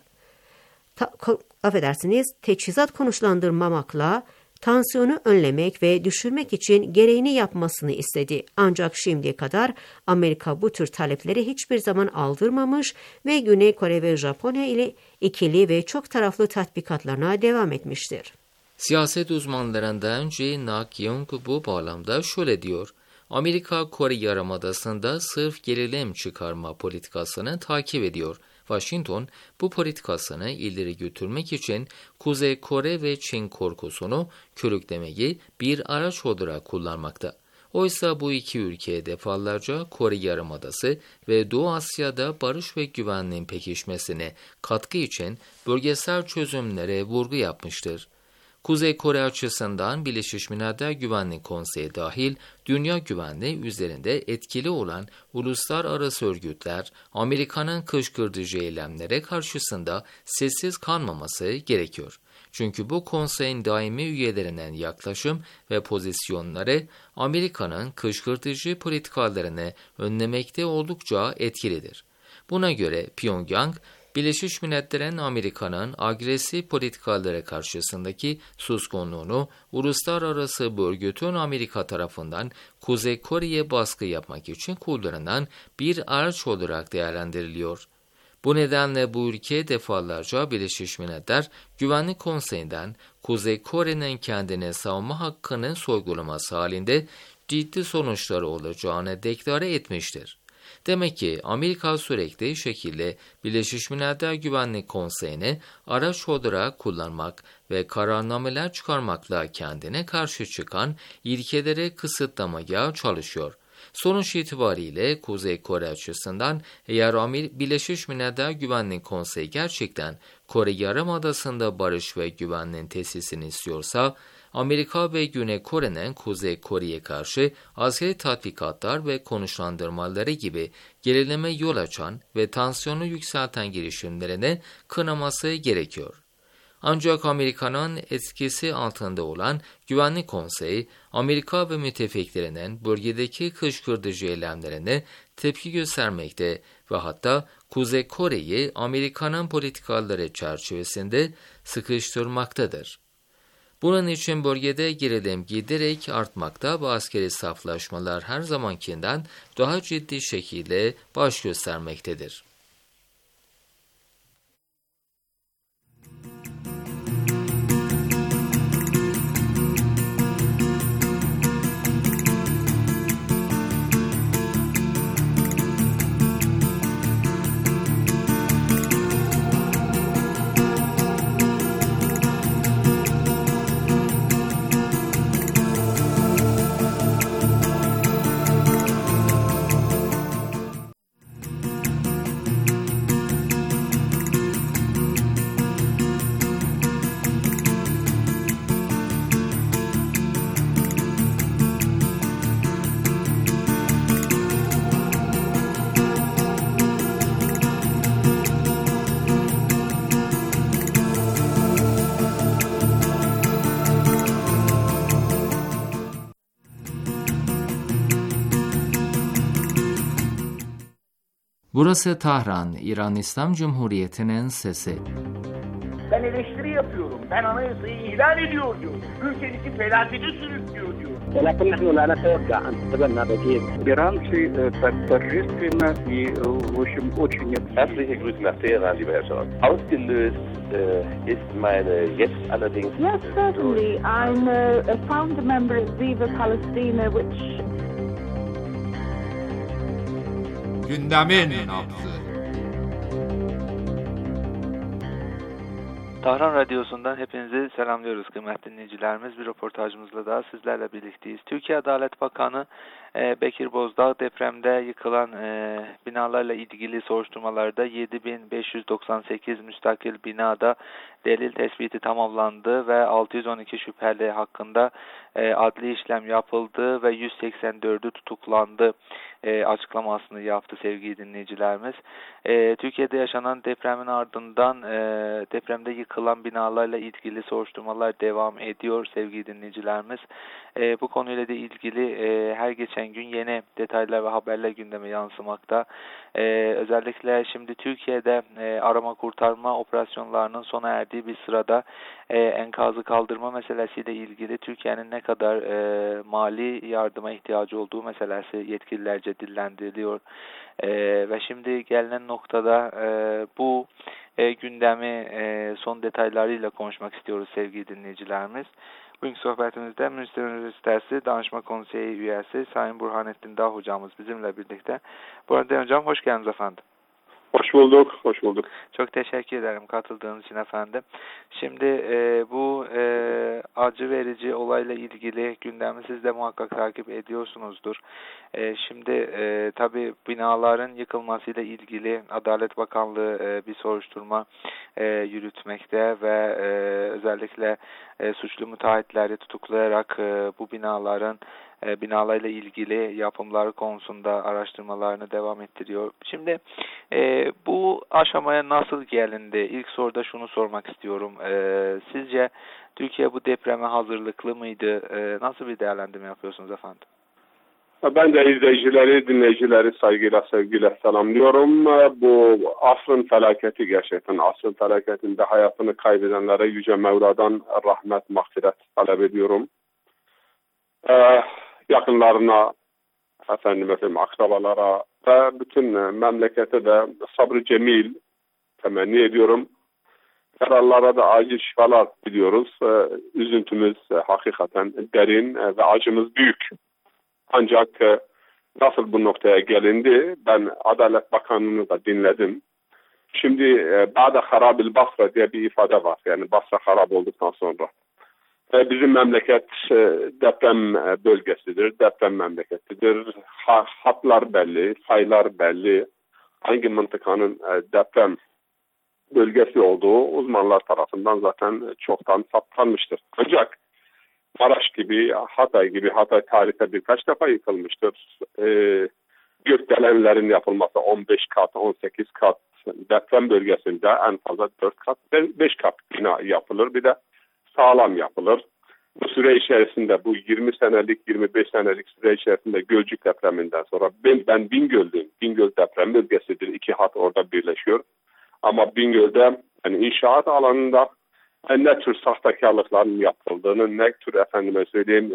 Ta, ko, affedersiniz, teçhizat konuşlandırmamakla tansiyonu önlemek ve düşürmek için gereğini yapmasını istedi. Ancak şimdiye kadar Amerika bu tür talepleri hiçbir zaman aldırmamış ve Güney Kore ve Japonya ile ikili ve çok taraflı tatbikatlarına devam etmiştir. Siyaset uzmanlarından Jae Nak-young bu bağlamda şöyle diyor. Amerika, Kore Yarımadası'nda sırf gerilim çıkarma politikasını takip ediyor. Washington, bu politikasını ileri götürmek için Kuzey Kore ve Çin korkusunu körüklemeyi bir araç olarak kullanmakta. Oysa bu iki ülke defalarca Kore Yarımadası ve Doğu Asya'da barış ve güvenliğin pekişmesine katkı için bölgesel çözümlere vurgu yapmıştır. Kuzey Kore açısından Birleşmiş Milletler Güvenlik Konseyi dahil dünya güvenliği üzerinde etkili olan uluslararası örgütler Amerika'nın kışkırtıcı eylemlere karşısında sessiz kalmaması gerekiyor. Çünkü bu konseyin daimi üyelerinin yaklaşım ve pozisyonları Amerika'nın kışkırtıcı politikalarını önlemekte oldukça etkilidir. Buna göre Pyongyang, Birleşmiş Milletler'in Amerika'nın agresif politikaları karşısındaki suskunluğunu uluslararası bu örgütün Amerika tarafından Kuzey Kore'ye baskı yapmak için kullanılan bir araç olarak değerlendiriliyor. Bu nedenle bu ülke defalarca Birleşmiş Milletler Güvenlik Konseyi'nden Kuzey Kore'nin kendine savunma hakkını sorgulaması halinde ciddi sonuçları olacağını deklare etmiştir. Demek ki Amerika sürekli şekilde Birleşmiş Milletler Güvenlik Konseyi'ni araç olarak kullanmak ve kararnameler çıkarmakla kendine karşı çıkan ilkeleri kısıtlamaya çalışıyor. Sonuç itibariyle Kuzey Kore açısından eğer Birleşmiş Milletler Güvenlik Konseyi gerçekten Kore Yarımadası'nda barış ve güvenliğin tesisini istiyorsa, Amerika ve Güney Kore'nin Kuzey Kore'ye karşı askeri tatbikatlar ve konuşlandırmaları gibi gerilime yol açan ve tansiyonu yükselten girişimlerini kınaması gerekiyor. Ancak Amerika'nın etkisi altında olan Güvenlik Konseyi, Amerika ve müttefiklerinin bölgedeki kışkırtıcı eylemlerine tepki göstermekte ve hatta Kuzey Kore'yi Amerika'nın politikaları çerçevesinde sıkıştırmaktadır. Bunun için bölgede gerilim giderek artmakta ve askeri saflaşmalar her zamankinden daha ciddi şekilde baş göstermektedir. Burası Tahran, İran İslam Cumhuriyeti'nin sesi. Ben eleştiri yapıyorum. Ben anayasayı ihlal ediyor diyor. Ülkedeki felakete sürüklüyor diyor. ولكن نحن لا نتوقع أن تتبنى بديل. Иранцы торжественно и, в общем, очень... Herzliche Grüße nach Teheran, lieber Herr Scholz. Ausgelöst äh, ist meine jetzt allerdings... Yes, certainly. I'm a, a founder member of Viva Palestina, which... Gündemin nabzı. Tahran Radyosu'ndan hepinizi selamlıyoruz kıymetli dinleyicilerimiz. Bir röportajımızla daha sizlerle birlikteyiz. Türkiye Adalet Bakanı e, Bekir Bozdağ depremde yıkılan e, binalarla ilgili soruşturmalarda yedi bin beş yüz doksan sekiz müstakil binada delil tespiti tamamlandı ve altı yüz on iki şüpheli hakkında e, adli işlem yapıldı ve yüz seksen dördü tutuklandı e, açıklamasını yaptı sevgili dinleyicilerimiz. E, Türkiye'de yaşanan depremin ardından e, depremde yıkılan binalarla ilgili soruşturmalar devam ediyor sevgili dinleyicilerimiz. E, bu konuyla da ilgili e, her geçen gün yeni detaylar ve haberler gündeme yansımakta. E, özellikle şimdi Türkiye'de e, arama kurtarma operasyonlarının sona erdiği bir sırada e, enkazı kaldırma meselesiyle ilgili Türkiye'nin ne kadar e, mali yardıma ihtiyacı olduğu meselesi yetkililerce dillendiriliyor. E, ve şimdi gelinen noktada e, bu e, gündemi e, son detaylarıyla konuşmak istiyoruz sevgili dinleyicilerimiz. Bugünkü sohbetimizde Münster Üniversitesi Danışma Konseyi üyesi Sayın Burhanettin Dağ hocamız bizimle birlikte. Burhanettin hocam hoş geldiniz efendim. Hoş bulduk, hoş bulduk. Çok teşekkür ederim katıldığınız için efendim. Şimdi e, bu e, acı verici olayla ilgili gündemi siz de muhakkak takip ediyorsunuzdur. E, şimdi e, tabii binaların yıkılmasıyla ilgili Adalet Bakanlığı e, bir soruşturma e, yürütmekte ve e, özellikle e, suçlu müteahhitleri tutuklayarak e, bu binaların e, binalarla ilgili yapımları konusunda araştırmalarını devam ettiriyor. Şimdi e, bu aşamaya nasıl gelindi? İlk soruda şunu sormak istiyorum. E, sizce Türkiye bu depreme hazırlıklı mıydı? E, nasıl bir değerlendirme yapıyorsunuz efendim? Ben de izleyicileri, dinleyicileri saygıyla sevgiyle selamlıyorum. Bu asrın felaketi gerçekten. Asrın felaketinde hayatını kaybedenlere Yüce Mevla'dan rahmet, mağfiret talep ediyorum. Ee, yakınlarına, efendim efendim akrabalara ve bütün memlekete de sabrı cemil temenni ediyorum. Yaralılara da acil şifalar diliyoruz. Ee, üzüntümüz hakikaten derin ve acımız büyük. Ancak e, nasıl bu noktaya gelindi? Ben Adalet Bakanı'nı da dinledim. Şimdi e, Ba'da harabil Basra diye bir ifade var. Yani Basra harap olduktan sonra. E, bizim memleket e, deprem e, bölgesidir. Deprem memleketidir. Ha, hatlar belli, sayılar belli. Hangi mıntıkanın e, deprem bölgesi olduğu uzmanlar tarafından zaten çoktan saptanmıştır. Ancak Maraş gibi, Hatay gibi, Hatay tarihte birkaç defa yıkılmıştır. Ee, gökdelenlerin yapılması on beş kat, on sekiz kat deprem bölgesinde en fazla dört kat, beş kat bina yapılır. Bir de sağlam yapılır. Bu süre içerisinde bu yirmi senelik, yirmi beş senelik süre içerisinde Gölcük depreminden sonra ben, ben Bingöl'deyim. Bingöl deprem bölgesidir. İki hat orada birleşiyor. Ama Bingöl'de yani inşaat alanında ne tür sahtekarlıkların yapıldığını, ne tür efendime söyleyeyim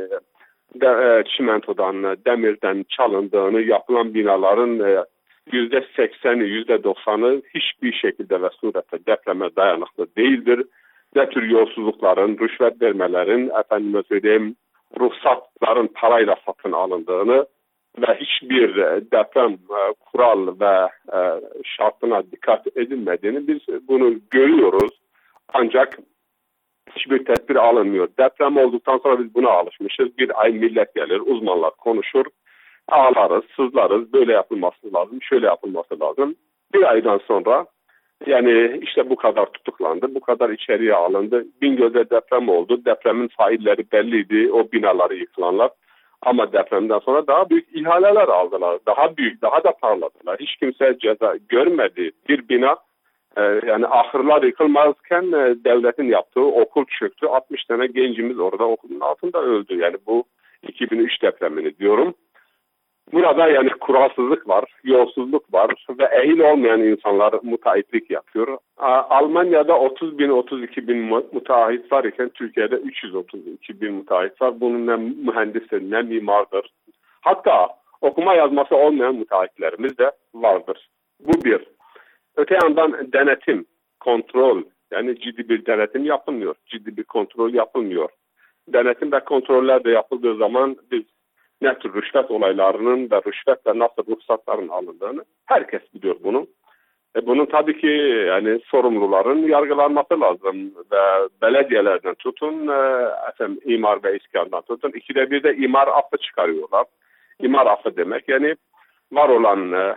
de, çimentodan, demirden çalındığını, yapılan binaların yüzde sekseni, yüzde doksanı hiçbir şekilde ve surette depreme dayanıklı değildir. Ne tür yolsuzlukların, rüşvet vermelerin, efendime söyleyeyim ruhsatların parayla satın alındığını ve hiçbir deprem kural ve şartına dikkat edilmediğini biz bunu görüyoruz. Ancak hiçbir tedbir alınmıyor. Deprem olduktan sonra biz buna alışmışız. Bir ay millet gelir, uzmanlar konuşur, ağlarız, sızlarız, böyle yapılması lazım, şöyle yapılması lazım. Bir aydan sonra yani işte bu kadar tutuklandı, bu kadar içeriye alındı. Bingöl'de deprem oldu, depremin failleri belliydi, o binaları yıkılanlar. Ama depremden sonra daha büyük ihaleler aldılar, daha büyük, daha da parladılar. Hiç kimse ceza görmedi. Bir bina yani ahırlar yıkılmazken devletin yaptığı okul çöktü. altmış tane gencimiz orada okulun altında öldü. Yani bu iki bin üç depremini diyorum. Burada yani kuralsızlık var, yolsuzluk var ve ehil olmayan insanlar müteahhitlik yapıyor. Almanya'da otuz bin otuz iki bin müteahhit var iken Türkiye'de üç yüz otuz iki bin müteahhit var. Bunun ne mühendisi ne mimardır. Hatta okuma yazması olmayan müteahhitlerimiz de vardır. Bu bir. Öte yandan denetim, kontrol, yani ciddi bir denetim yapılmıyor. Ciddi bir kontrol yapılmıyor. Denetim ve kontroller de yapıldığı zaman biz ne tür rüşvet olaylarının ve rüşvetle nasıl ruhsatların alındığını herkes biliyor bunu. E bunun tabii ki yani sorumluların yargılanması lazım ve belediyelerden tutun, e, efendim, imar ve iskandan tutun. İkide bir de imar affı çıkarıyorlar. İmar affı demek yani var olan e,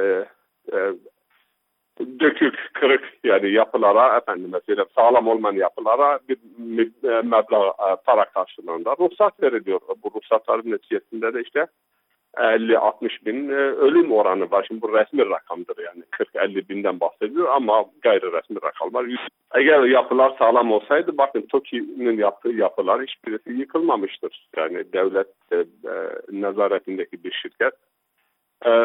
e, dökük, kırık yani yapılara, efendim mesela sağlam olmayan yapılara bir meblağ para karşılığında ruhsat veriliyor. Bu ruhsatların neticesinde de işte elli altmış bin ölüm oranı var. Şimdi bu resmi rakamdır yani kırk elli binden bahsediyor ama gayri resmi rakamlar. Eğer yapılar sağlam olsaydı bakın TOKİ'nin yaptığı yapılar hiçbirisi yıkılmamıştır. Yani devlet e, e, nezaretindeki bir şirket. E,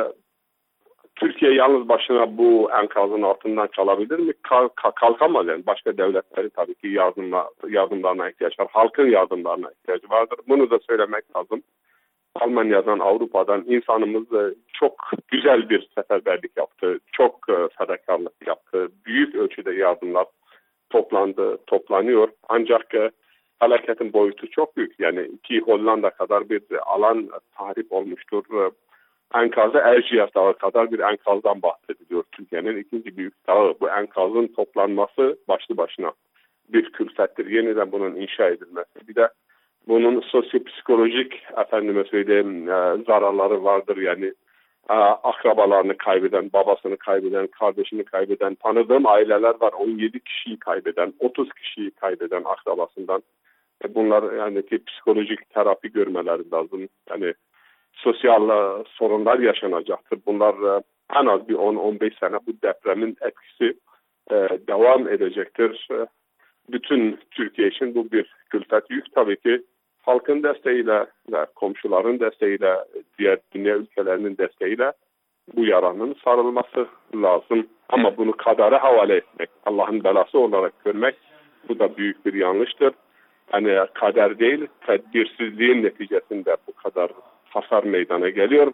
Türkiye yalnız başına bu enkazın altından kalabilir mi? Kalk, kalkamaz yani. Başka devletlerin tabii ki yardımla, yardımlarına ihtiyaç var. Halkın yardımlarına ihtiyacı vardır. Bunu da söylemek lazım. Almanya'dan, Avrupa'dan insanımız çok güzel bir seferberlik yaptı. Çok fedakarlık yaptı. Büyük ölçüde yardımlar toplandı, toplanıyor. Ancak felaketin boyutu çok büyük. Yani ki Hollanda kadar bir alan tahrip olmuştur. Enkazı Erciyes Dağı kadar bir enkazdan bahsediliyor. Türkiye'nin ikinci büyük dağı. Bu enkazın toplanması başlı başına bir külfettir. Yeniden bunun inşa edilmesi. Bir de bunun sosyopsikolojik efendime söyleyeyim e, zararları vardır. Yani e, akrabalarını kaybeden, babasını kaybeden, kardeşini kaybeden, tanıdığım aileler var. on yedi kişiyi kaybeden, otuz kişiyi kaybeden akrabasından. E, bunlar yani ki psikolojik terapi görmeleri lazım. Yani sosyal e, sorunlar yaşanacaktır. Bunlar e, en az bir on on beş sene bu depremin etkisi e, devam edecektir. E, bütün Türkiye için bu bir külfet yük. Tabii ki halkın desteğiyle ve komşuların desteğiyle, diğer dünya ülkelerinin desteğiyle bu yaranın sarılması lazım. Ama bunu kadere havale etmek, Allah'ın belası olarak görmek, bu da büyük bir yanlıştır. Yani kader değil, tedbirsizliğin neticesinde bu kadar hasar meydana geliyor.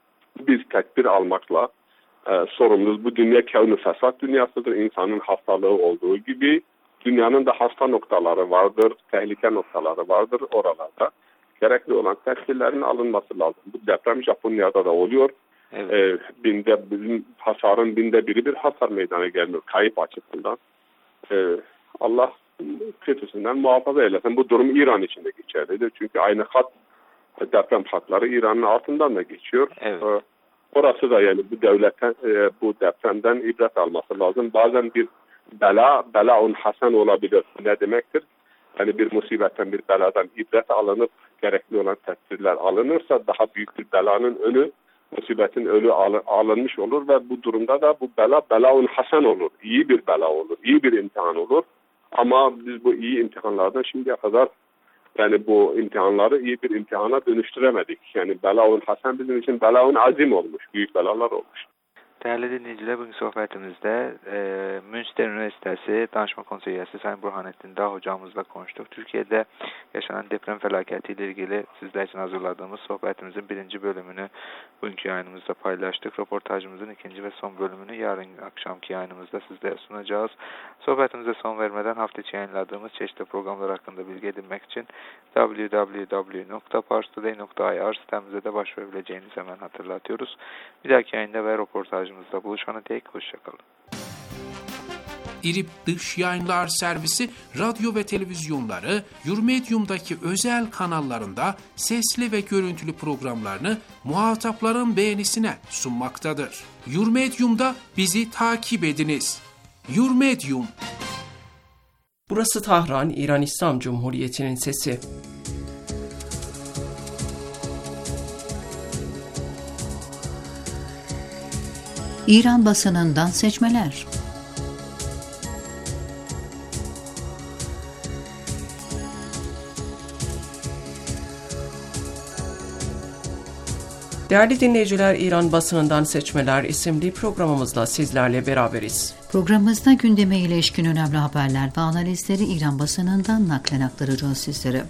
Biz tedbir almakla e, sorumluyuz. Bu dünya kevn-i fesat dünyasıdır. İnsanın hastalığı olduğu gibi dünyanın da hasta noktaları vardır, tehlike noktaları vardır oralarda. Gerekli olan tedbirlerin alınması lazım. Bu deprem Japonya'da da oluyor. Evet. Ee, binde, bizim hasarın binde biri bir hasar meydana gelmiyor kayıp açısından. Ee, Allah kötüsünden muhafaza eylesin. Bu durum İran için de geçerlidir. Çünkü aynı hat, deprem hatları İran'ın altından da geçiyor. Evet. Ee, orası da yani bu devletten, e, bu depremden ibret alması lazım. Bazen bir bela, bela-un hasen olabilir. Ne demektir? Yani bir musibetten, bir beladan ibret alınıp gerekli olan tedbirler alınırsa daha büyük bir belanın önü, musibetin önü alınmış olur ve bu durumda da bu bela, bela-un hasen olur. İyi bir bela olur, iyi bir imtihan olur. Ama biz bu iyi imtihanlardan şimdiye kadar yani bu imtihanları iyi bir imtihana dönüştüremedik. Yani bela-un hasen bizim için bela-un azim olmuş, büyük belalar olmuş. Değerli dinleyiciler, bugün sohbetimizde e, Münster Üniversitesi Danışma Konseyi Üyesi Sayın Burhanettin Dağ hocamızla konuştuk. Türkiye'de yaşanan deprem felaketiyle ilgili sizler için hazırladığımız sohbetimizin birinci bölümünü bugünkü yayınımızda paylaştık. Röportajımızın ikinci ve son bölümünü yarın akşamki yayınımızda sizlere sunacağız. Sohbetimize son vermeden hafta içi yayınladığımız çeşitli programlar hakkında bilgi edinmek için double-u double-u double-u nokta pars today nokta i r sitemize de başvurabileceğinizi hemen hatırlatıyoruz. Bir dahaki yayında ve röportaj buluşana dek hoşçakalın. İRİP Dış Yayınlar Servisi radyo ve televizyonları Yurmedium'daki özel kanallarında sesli ve görüntülü programlarını muhatapların beğenisine sunmaktadır. Yurmedium'da bizi takip ediniz. Yurmedium. Burası Tahran, İran İslam Cumhuriyeti'nin sesi. İran basınından seçmeler. Değerli dinleyiciler, İran basınından seçmeler isimli programımızla sizlerle beraberiz. Programımızda gündeme ilişkin önemli haberler ve analizleri İran basınından naklen aktaracağız sizlere.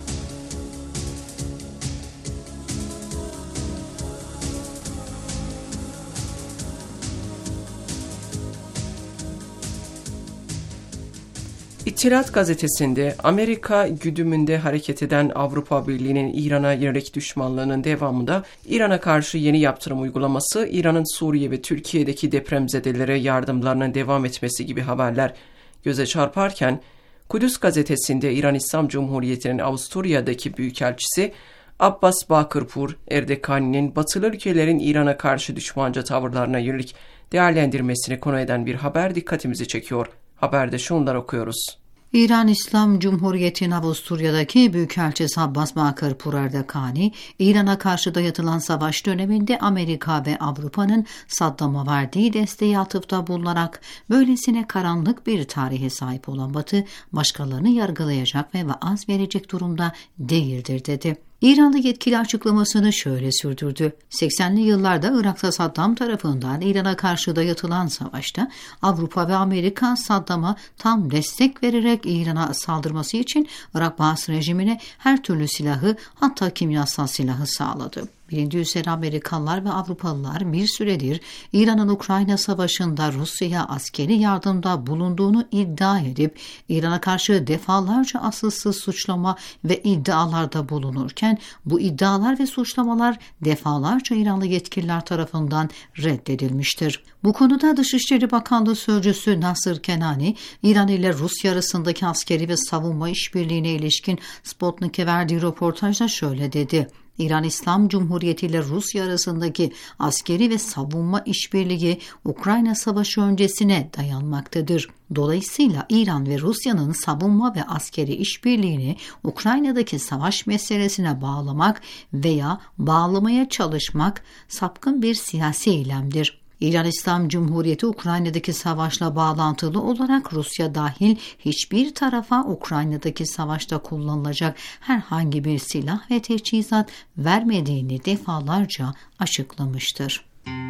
İttihat gazetesinde Amerika güdümünde hareket eden Avrupa Birliği'nin İran'a yönelik düşmanlığının devamında İran'a karşı yeni yaptırım uygulaması, İran'ın Suriye ve Türkiye'deki depremzedelere yardımlarının devam etmesi gibi haberler göze çarparken, Kudüs gazetesinde İran İslam Cumhuriyeti'nin Avusturya'daki büyükelçisi Abbas Bakırpur Erdekani'nin batılı ülkelerin İran'a karşı düşmanca tavırlarına yönelik değerlendirmesini konu eden bir haber dikkatimizi çekiyor. Haberde şunları okuyoruz. İran İslam Cumhuriyeti'nin Avusturya'daki Büyükelçisi Abbas Bakırpur Erdekani, İran'a karşı dayatılan savaş döneminde Amerika ve Avrupa'nın Saddam'a verdiği desteği atıfta bulunarak böylesine karanlık bir tarihe sahip olan Batı, başkalarını yargılayacak ve vaaz verecek durumda değildir dedi. İranlı yetkili açıklamasını şöyle sürdürdü. seksenli yıllarda Irak'ta Saddam tarafından İran'a karşı dayatılan savaşta Avrupa ve Amerika Saddam'a tam destek vererek İran'a saldırması için Irak Baas rejimine her türlü silahı, hatta kimyasal silahı sağladı. Bilindiği üzere Amerikalılar ve Avrupalılar bir süredir İran'ın Ukrayna Savaşı'nda Rusya'ya askeri yardımda bulunduğunu iddia edip İran'a karşı defalarca asılsız suçlama ve iddialarda bulunurken bu iddialar ve suçlamalar defalarca İranlı yetkililer tarafından reddedilmiştir. Bu konuda Dışişleri Bakanlığı Sözcüsü Nasır Kenani, İran ile Rusya arasındaki askeri ve savunma işbirliğine ilişkin Sputnik'e verdiği röportajda şöyle dedi. İran İslam Cumhuriyeti ile Rusya arasındaki askeri ve savunma işbirliği Ukrayna Savaşı öncesine dayanmaktadır. Dolayısıyla İran ve Rusya'nın savunma ve askeri işbirliğini Ukrayna'daki savaş meselesine bağlamak veya bağlamaya çalışmak sapkın bir siyasi eylemdir. İran İslam Cumhuriyeti Ukrayna'daki savaşla bağlantılı olarak Rusya dahil hiçbir tarafa Ukrayna'daki savaşta kullanılacak herhangi bir silah ve teçhizat vermediğini defalarca açıklamıştır.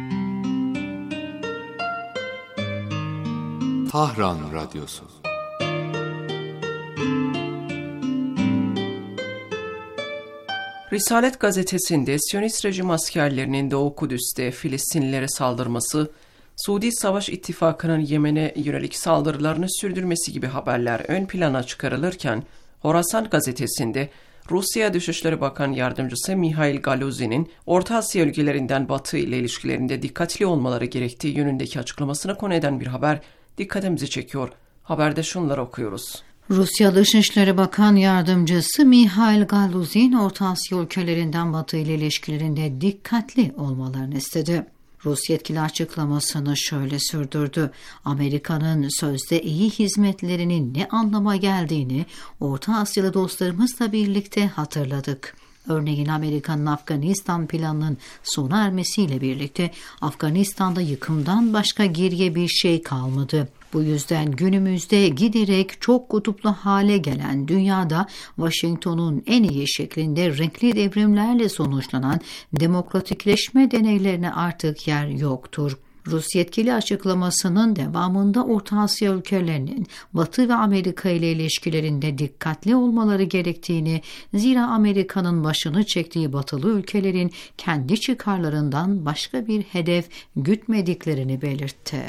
Tahran Radyosu. Risalet gazetesinde Siyonist rejim askerlerinin Doğu Kudüs'te Filistinlilere saldırması, Suudi Savaş İttifakı'nın Yemen'e yönelik saldırılarını sürdürmesi gibi haberler ön plana çıkarılırken, Horasan gazetesinde Rusya Dışişleri Bakan Yardımcısı Mihail Galuzin'in Orta Asya ülkelerinden Batı ile ilişkilerinde dikkatli olmaları gerektiği yönündeki açıklamasına konu eden bir haber dikkatimizi çekiyor. Haberde şunları okuyoruz. Rusya Dışişleri Bakan Yardımcısı Mihail Galuzin, Orta Asya ülkelerinden Batı ile ilişkilerinde dikkatli olmalarını istedi. Rus yetkili açıklamasını şöyle sürdürdü. Amerika'nın sözde iyi hizmetlerinin ne anlama geldiğini Orta Asyalı dostlarımızla birlikte hatırladık. Örneğin Amerika'nın Afganistan planının sona ermesiyle birlikte Afganistan'da yıkımdan başka geriye bir şey kalmadı. Bu yüzden günümüzde giderek çok kutuplu hale gelen dünyada Washington'un en iyi şeklinde renkli devrimlerle sonuçlanan demokratikleşme deneylerine artık yer yoktur. Rus yetkili açıklamasının devamında Orta Asya ülkelerinin Batı ve Amerika ile ilişkilerinde dikkatli olmaları gerektiğini, zira Amerika'nın başını çektiği Batılı ülkelerin kendi çıkarlarından başka bir hedef gütmediklerini belirtti.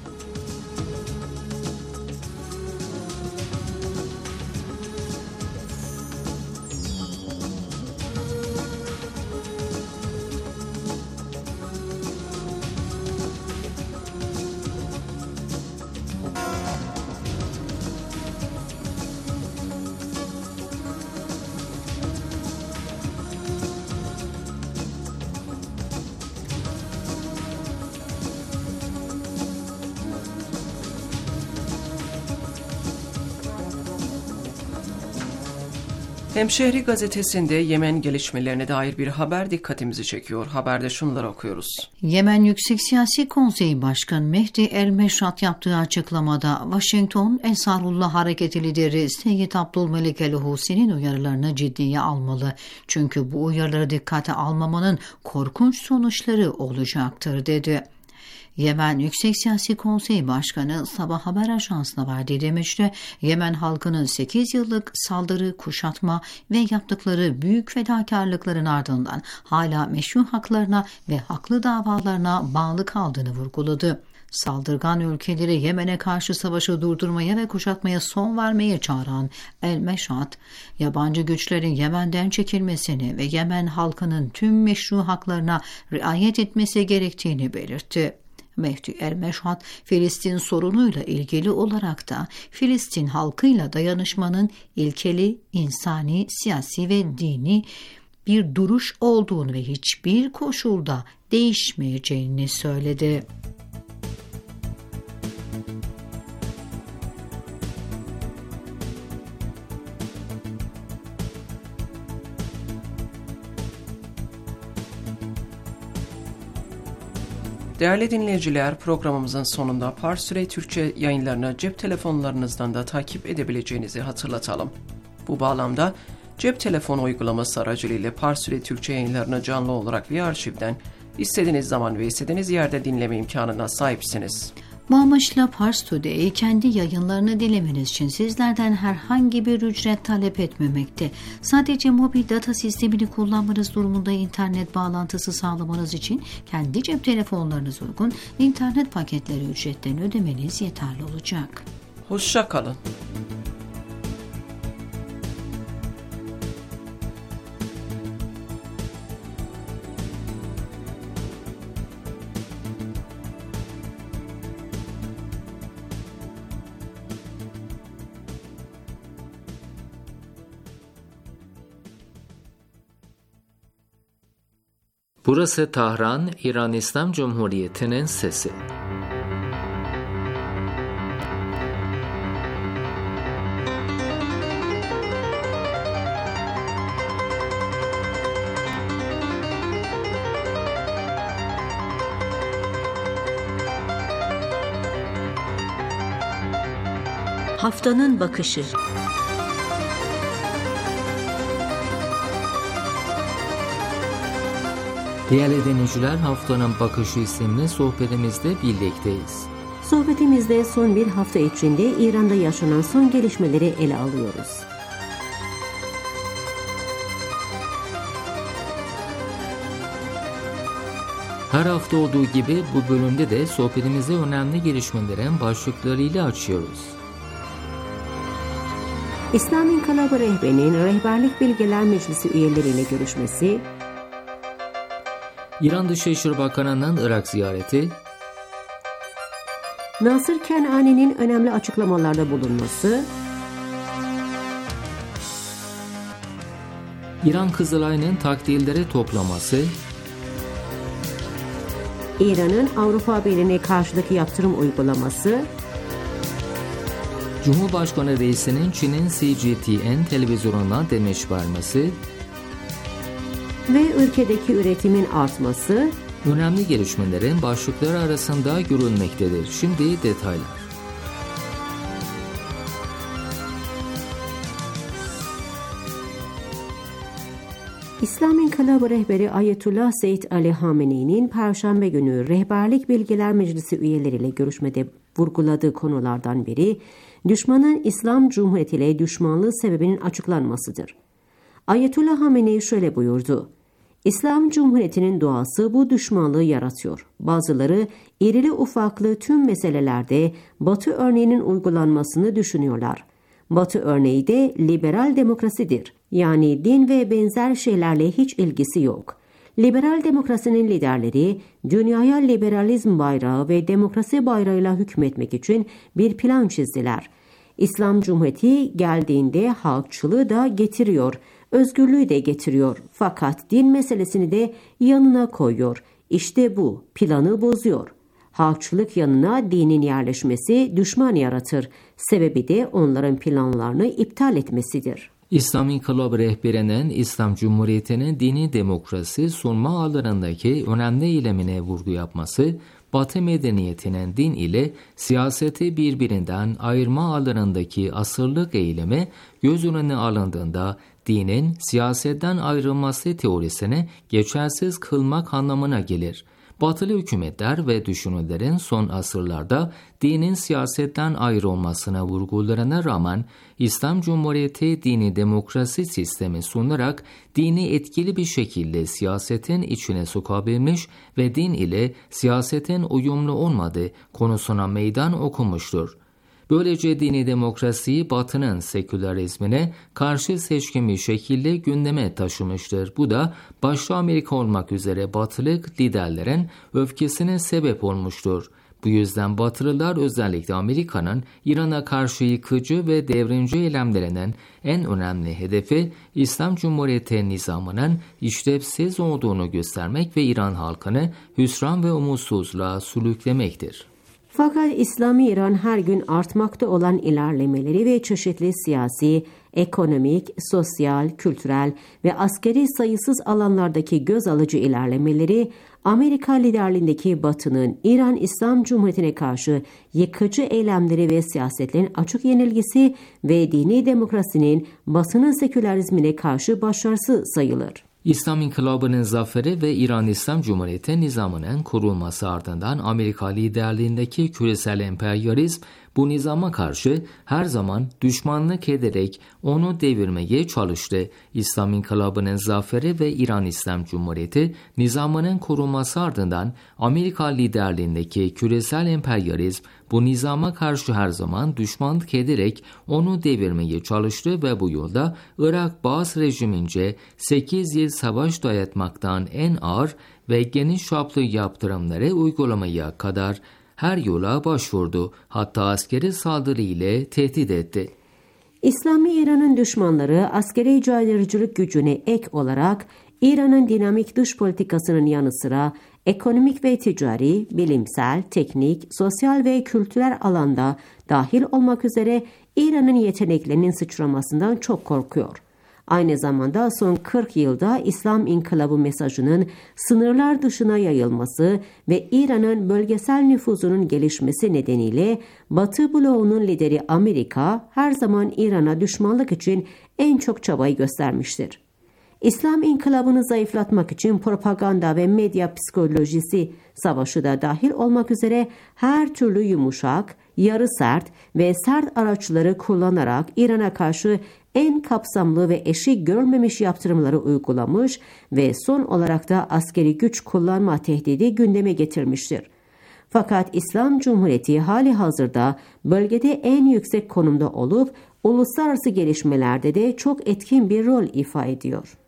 Hemşehri gazetesinde Yemen gelişmelerine dair bir haber dikkatimizi çekiyor. Haberde şunları okuyoruz. Yemen Yüksek Siyasi Konseyi Başkanı Mehdi El-Meşrat yaptığı açıklamada Washington, Ensarullah Hareketi lideri Seyyid Abdülmelik El-Husi'nin uyarılarını ciddiye almalı. Çünkü bu uyarıları dikkate almamanın korkunç sonuçları olacaktır dedi. Yemen Yüksek Siyasi Konseyi Başkanı Sabah Haber Ajansı'na verdiği demeçte Yemen halkının sekiz yıllık saldırı, kuşatma ve yaptıkları büyük fedakarlıkların ardından hala meşru haklarına ve haklı davalarına bağlı kaldığını vurguladı. saldırgan ülkeleri Yemen'e karşı savaşı durdurmaya ve kuşatmaya son vermeye çağıran El-Meşhat, yabancı güçlerin Yemen'den çekilmesini ve Yemen halkının tüm meşru haklarına riayet etmesi gerektiğini belirtti. Mehdi El-Meşhat, Filistin sorunuyla ilgili olarak da Filistin halkıyla dayanışmanın ilkeli, insani, siyasi ve dini bir duruş olduğunu ve hiçbir koşulda değişmeyeceğini söyledi. Değerli dinleyiciler, programımızın sonunda Parsüre Türkçe yayınlarını cep telefonlarınızdan da takip edebileceğinizi hatırlatalım. Bu bağlamda cep telefonu uygulaması aracılığıyla Parsüre Türkçe yayınlarını canlı olarak ve arşivden istediğiniz zaman ve istediğiniz yerde dinleme imkanına sahipsiniz. Bu amaçla Pars Today kendi yayınlarını dinlemeniz için sizlerden herhangi bir ücret talep etmemekte. Sadece mobil data sistemini kullanmanız durumunda internet bağlantısı sağlamanız için kendi cep telefonlarınıza uygun internet paketleri ücretten ödemeniz yeterli olacak. Hoşça kalın. Burası Tahran, İran İslam Cumhuriyeti'nin sesi. Haftanın bakışı. Değerli dinleyiciler, Haftanın Bakışı isimli sohbetimizde birlikteyiz. Sohbetimizde son bir hafta içinde İran'da yaşanan son gelişmeleri ele alıyoruz. Her hafta olduğu gibi bu bölümde de sohbetimizi önemli gelişmelerin başlıklarıyla açıyoruz. İslam İnkılabı Rehberi'nin Rehberlik Bilgeler Meclisi üyeleriyle görüşmesi, İran Dışişleri Bakanı'nın Irak ziyareti, Nasır Kenani'nin önemli açıklamalarda bulunması, İran Kızılay'ın takdirleri toplaması, İran'ın Avrupa Birliği'ne karşıdaki yaptırım uygulaması, Cumhurbaşkanı Reisi'nin Çin'in C G T N televizyonuna demeç vermesi ve ülkedeki üretimin artması önemli gelişmelerin başlıkları arasında görülmektedir. Şimdi detaylar. İslam İnkılabı Rehberi Ayetullah Seyyid Ali Hamenei'nin Perşembe günü Rehberlik Bilgeler Meclisi üyeleriyle görüşmede vurguladığı konulardan biri, düşmanın İslam Cumhuriyeti ile düşmanlığı sebebinin açıklanmasıdır. Ayetullah Hamenei şöyle buyurdu: İslam Cumhuriyeti'nin doğası bu düşmanlığı yaratıyor. Bazıları irili ufaklı tüm meselelerde Batı örneğinin uygulanmasını düşünüyorlar. Batı örneği de liberal demokrasidir. Yani din ve benzer şeylerle hiç ilgisi yok. Liberal demokrasinin liderleri dünyaya liberalizm bayrağı ve demokrasi bayrağıyla hükmetmek için bir plan çizdiler. İslam Cumhuriyeti geldiğinde halkçılığı da getiriyor, özgürlüğü de getiriyor. Fakat din meselesini de yanına koyuyor. İşte bu planı bozuyor. Halkçılık yanına dinin yerleşmesi düşman yaratır. Sebebi de onların planlarını iptal etmesidir. İslam İnkılabı Rehberi'nin İslam Cumhuriyeti'nin dini demokrasi sunma alanındaki önemli eylemine vurgu yapması, Batı medeniyetinin din ile siyaseti birbirinden ayırma alanındaki asırlık eylemi göz önüne alındığında dinin siyasetten ayrılması teorisini geçersiz kılmak anlamına gelir. Batılı hükümetler ve düşünürlerin son asırlarda dinin siyasetten ayrı olmasına vurgularına rağmen İslam Cumhuriyeti dini demokrasi sistemi sunarak dini etkili bir şekilde siyasetin içine sokabilmiş ve din ile siyasetin uyumlu olmadığı konusuna meydan okumuştur. Böylece dini demokrasiyi Batı'nın sekülerizmine karşı seçkin bir şekilde gündeme taşımıştır. Bu da başta Amerika olmak üzere Batılı liderlerin öfkesine sebep olmuştur. Bu yüzden Batılılar özellikle Amerika'nın İran'a karşı yıkıcı ve devrimci eylemlerinin en önemli hedefi İslam Cumhuriyeti nizamının işlevsiz olduğunu göstermek ve İran halkını hüsran ve umutsuzluğa sürüklemektir. Fakat İslami İran her gün artmakta olan ilerlemeleri ve çeşitli siyasi, ekonomik, sosyal, kültürel ve askeri sayısız alanlardaki göz alıcı ilerlemeleri Amerika liderliğindeki Batı'nın İran İslam Cumhuriyeti'ne karşı yıkıcı eylemleri ve siyasetlerin açık yenilgisi ve dini demokrasinin Batı'nın sekülerizmine karşı başarısı sayılır. İslam İnkılabı'nın zaferi ve İran İslam Cumhuriyeti nizamının kurulması ardından Amerika liderliğindeki küresel emperyalizm bu nizama karşı her zaman düşmanlık ederek onu devirmeye çalıştı. İslam İnkılabı'nın zaferi ve İran İslam Cumhuriyeti nizamının kurulması ardından Amerika liderliğindeki küresel emperyalizm bu nizama karşı her zaman düşmanlık ederek onu devirmeye çalıştı ve bu yolda Irak Baas rejimince sekiz yıl savaş dayatmaktan en ağır ve geniş çaplı yaptırımları uygulamaya kadar her yola başvurdu, hatta askeri saldırı ile tehdit etti. İslami İran'ın düşmanları askeri caydırıcılık gücüne ek olarak İran'ın dinamik dış politikasının yanı sıra ekonomik ve ticari, bilimsel, teknik, sosyal ve kültürel alanda dahil olmak üzere İran'ın yeteneklerinin sıçramasından çok korkuyor. Aynı zamanda son kırk yılda İslam İnkılabı mesajının sınırlar dışına yayılması ve İran'ın bölgesel nüfuzunun gelişmesi nedeniyle Batı bloğunun lideri Amerika her zaman İran'a düşmanlık için en çok çabayı göstermiştir. İslam İnkılabı'nı zayıflatmak için propaganda ve medya psikolojisi savaşı da dahil olmak üzere her türlü yumuşak, yarı sert ve sert araçları kullanarak İran'a karşı en kapsamlı ve eşi görülmemiş yaptırımları uygulamış ve son olarak da askeri güç kullanma tehdidi gündeme getirmiştir. Fakat İslam Cumhuriyeti hali hazırda bölgede en yüksek konumda olup uluslararası gelişmelerde de çok etkin bir rol ifa ediyor.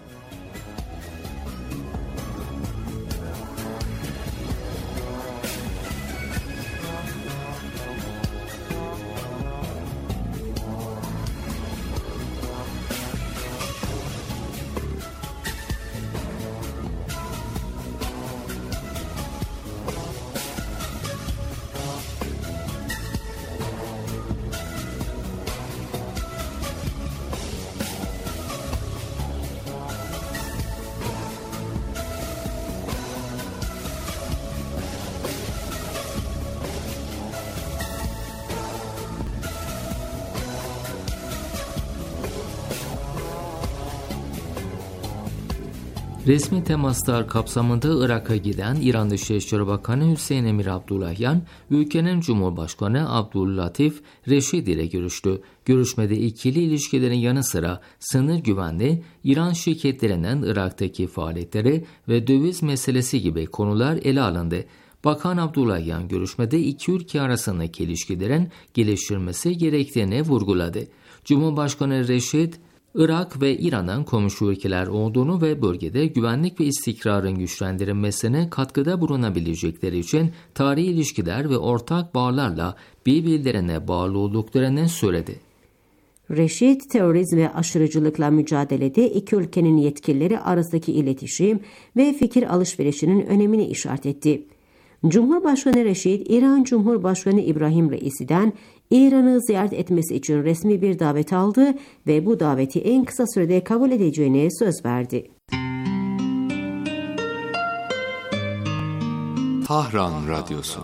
Resmi temaslar kapsamında Irak'a giden İran Dışişleri Bakanı Hüseyin Emir Abdullahyan, ülkenin Cumhurbaşkanı Abdüllatif Reşid ile görüştü. Görüşmede ikili ilişkilerin yanı sıra sınır güvenliği, İran şirketlerinin Irak'taki faaliyetleri ve döviz meselesi gibi konular ele alındı. Bakan Abdullahyan görüşmede iki ülke arasındaki ilişkilerin geliştirilmesi gerektiğini vurguladı. Cumhurbaşkanı Reşid, Irak ve İran'ın komşu ülkeler olduğunu ve bölgede güvenlik ve istikrarın güçlendirilmesine katkıda bulunabilecekleri için tarihi ilişkiler ve ortak bağlarla birbirlerine bağlı olduklarını söyledi. Reşid, terörizm ve aşırıcılıkla mücadelede iki ülkenin yetkilileri arasındaki iletişim ve fikir alışverişinin önemini işaret etti. Cumhurbaşkanı Reşid, İran Cumhurbaşkanı İbrahim Reisi'den İran'ı ziyaret etmesi için resmi bir davet aldı ve bu daveti en kısa sürede kabul edeceğine söz verdi. Tahran Radyosu.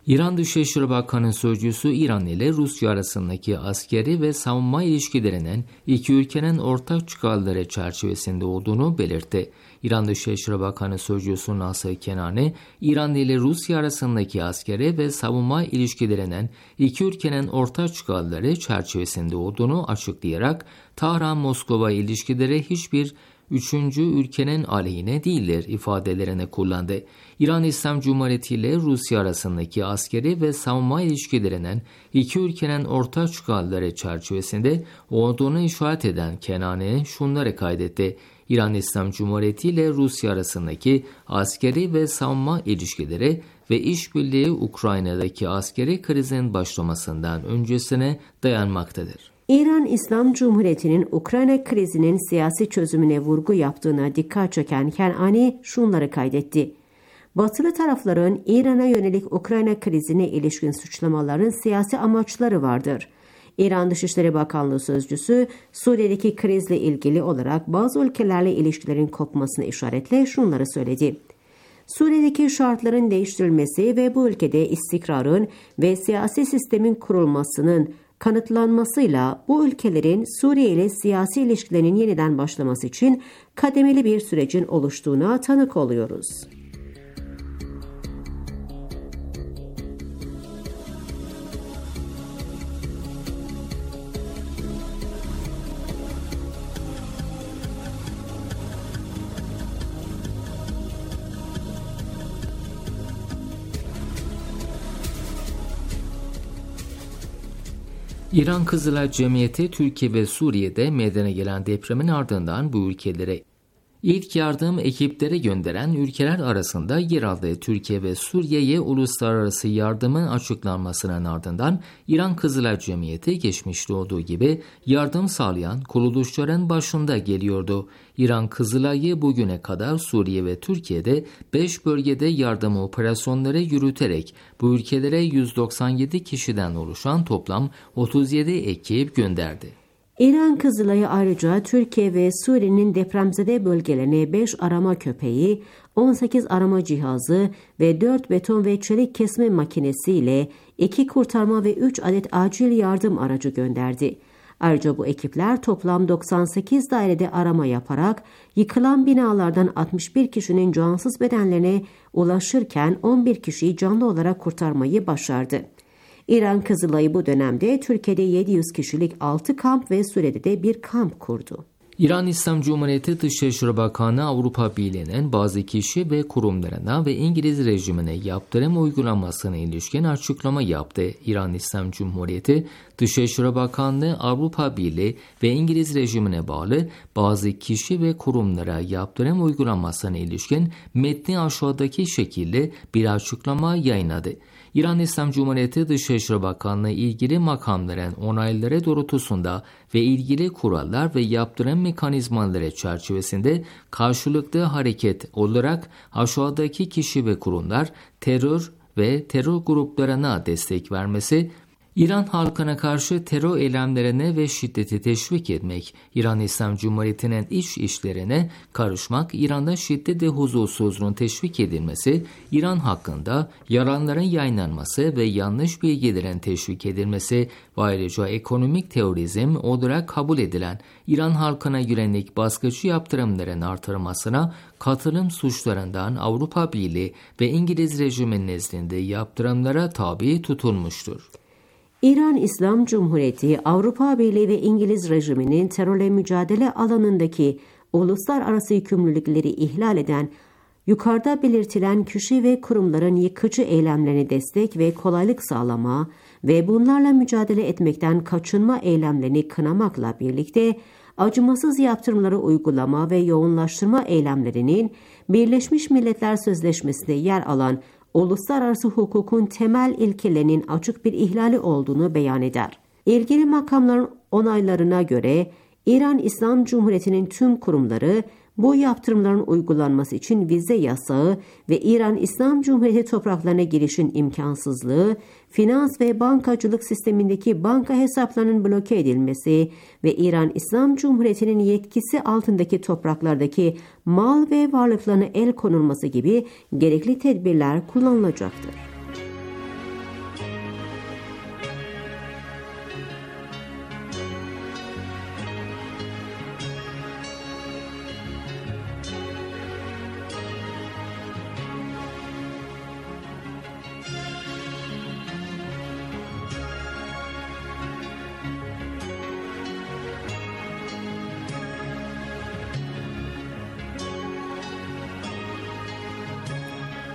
İran Dışişleri Bakanı Sözcüsü İran ile Rusya arasındaki askeri ve savunma ilişkilerinin iki ülkenin ortak çıkarları çerçevesinde olduğunu belirtti. İran Dışişleri Bakanı Sözcüsü Nasır Kenani, İran ile Rusya arasındaki askeri ve savunma ilişkilerinin iki ülkenin ortak çıkarları çerçevesinde olduğunu açıklayarak Tahran-Moskova ilişkileri hiçbir üçüncü ülkenin aleyhine değildir ifadelerini kullandı. İran İslam Cumhuriyeti ile Rusya arasındaki askeri ve savunma ilişkilerinin iki ülkenin ortak çıkarları çerçevesinde olduğunu işaret eden Kenani şunları kaydetti. İran İslam Cumhuriyeti ile Rusya arasındaki askeri ve savunma ilişkileri ve işbirliği Ukrayna'daki askeri krizin başlamasından öncesine dayanmaktadır. İran İslam Cumhuriyeti'nin Ukrayna krizinin siyasi çözümüne vurgu yaptığına dikkat çeken Kenani şunları kaydetti. Batılı tarafların İran'a yönelik Ukrayna krizine ilişkin suçlamaların siyasi amaçları vardır. İran Dışişleri Bakanlığı Sözcüsü, Suriye'deki krizle ilgili olarak bazı ülkelerle ilişkilerin kopmasını işaretle şunları söyledi. Suriye'deki şartların değiştirilmesi ve bu ülkede istikrarın ve siyasi sistemin kurulmasının kanıtlanmasıyla bu ülkelerin Suriye ile siyasi ilişkilerinin yeniden başlaması için kademeli bir sürecin oluştuğuna tanık oluyoruz. İran Kızılay Cemiyeti, Türkiye ve Suriye'de meydana gelen depremin ardından bu ülkelere ilk yardım ekipleri gönderen ülkeler arasında yer aldığı Türkiye ve Suriye'ye uluslararası yardımın açıklanmasının ardından İran Kızılay Cemiyeti geçmişte olduğu gibi yardım sağlayan kuruluşların başında geliyordu. İran Kızılay'ı bugüne kadar Suriye ve Türkiye'de beş bölgede yardım operasyonları yürüterek bu ülkelere yüz doksan yedi kişiden oluşan toplam otuz yedi ekip gönderdi. İran Kızılay'ı ayrıca Türkiye ve Suriye'nin depremzede bölgelerine beş arama köpeği, on sekiz arama cihazı ve dört beton ve çelik kesme makinesi ile iki kurtarma ve üç adet acil yardım aracı gönderdi. Ayrıca bu ekipler toplam doksan sekiz dairede arama yaparak yıkılan binalardan altmış bir kişinin cansız bedenlerine ulaşırken on bir kişiyi canlı olarak kurtarmayı başardı. İran Kızılay'ı bu dönemde Türkiye'de yedi yüz kişilik altı kamp ve Suriye'de de bir kamp kurdu. İran İslam Cumhuriyeti Dışişleri Bakanı Avrupa Birliği'nin bazı kişi ve kurumlarına ve İngiliz rejimine yaptırım uygulamasına ilişkin açıklama yaptı. İran İslam Cumhuriyeti Dışişleri Bakanlığı Avrupa Birliği ve İngiliz rejimine bağlı bazı kişi ve kurumlara yaptırım uygulamasına ilişkin metni aşağıdaki şekilde bir açıklama yayınladı. İran İslam Cumhuriyeti Dışişleri Bakanlığı ilgili makamların onayları doğrultusunda ve ilgili kurallar ve yaptırım mekanizmaları çerçevesinde karşılıklı hareket olarak aşağıdaki kişi ve kurumlar terör ve terör gruplarına destek vermesi, İran halkına karşı terör eylemlerine ve şiddeti teşvik etmek, İran İslam Cumhuriyeti'nin iç işlerine karışmak, İran'da şiddet ve huzursuzluğun teşvik edilmesi, İran hakkında yalanların yayınlanması ve yanlış bilgilerin teşvik edilmesi ve ayrıca ekonomik terörizm olarak kabul edilen İran halkına yönelik baskıcı yaptırımların artırılmasına katılım suçlarından Avrupa Birliği ve İngiliz rejiminin nezdinde yaptırımlara tabi tutulmuştur. İran İslam Cumhuriyeti, Avrupa Birliği ve İngiliz rejiminin terörle mücadele alanındaki uluslararası yükümlülükleri ihlal eden, yukarıda belirtilen kişi ve kurumların yıkıcı eylemlerine destek ve kolaylık sağlama ve bunlarla mücadele etmekten kaçınma eylemlerini kınamakla birlikte, acımasız yaptırımları uygulama ve yoğunlaştırma eylemlerinin Birleşmiş Milletler Sözleşmesi'nde yer alan uluslararası hukukun temel ilkelerinin açık bir ihlali olduğunu beyan eder. İlgili makamların onaylarına göre İran İslam Cumhuriyeti'nin tüm kurumları bu yaptırımların uygulanması için vize yasağı ve İran İslam Cumhuriyeti topraklarına girişin imkansızlığı, finans ve bankacılık sistemindeki banka hesaplarının bloke edilmesi ve İran İslam Cumhuriyeti'nin yetkisi altındaki topraklardaki mal ve varlıklarına el konulması gibi gerekli tedbirler kullanılacaktır.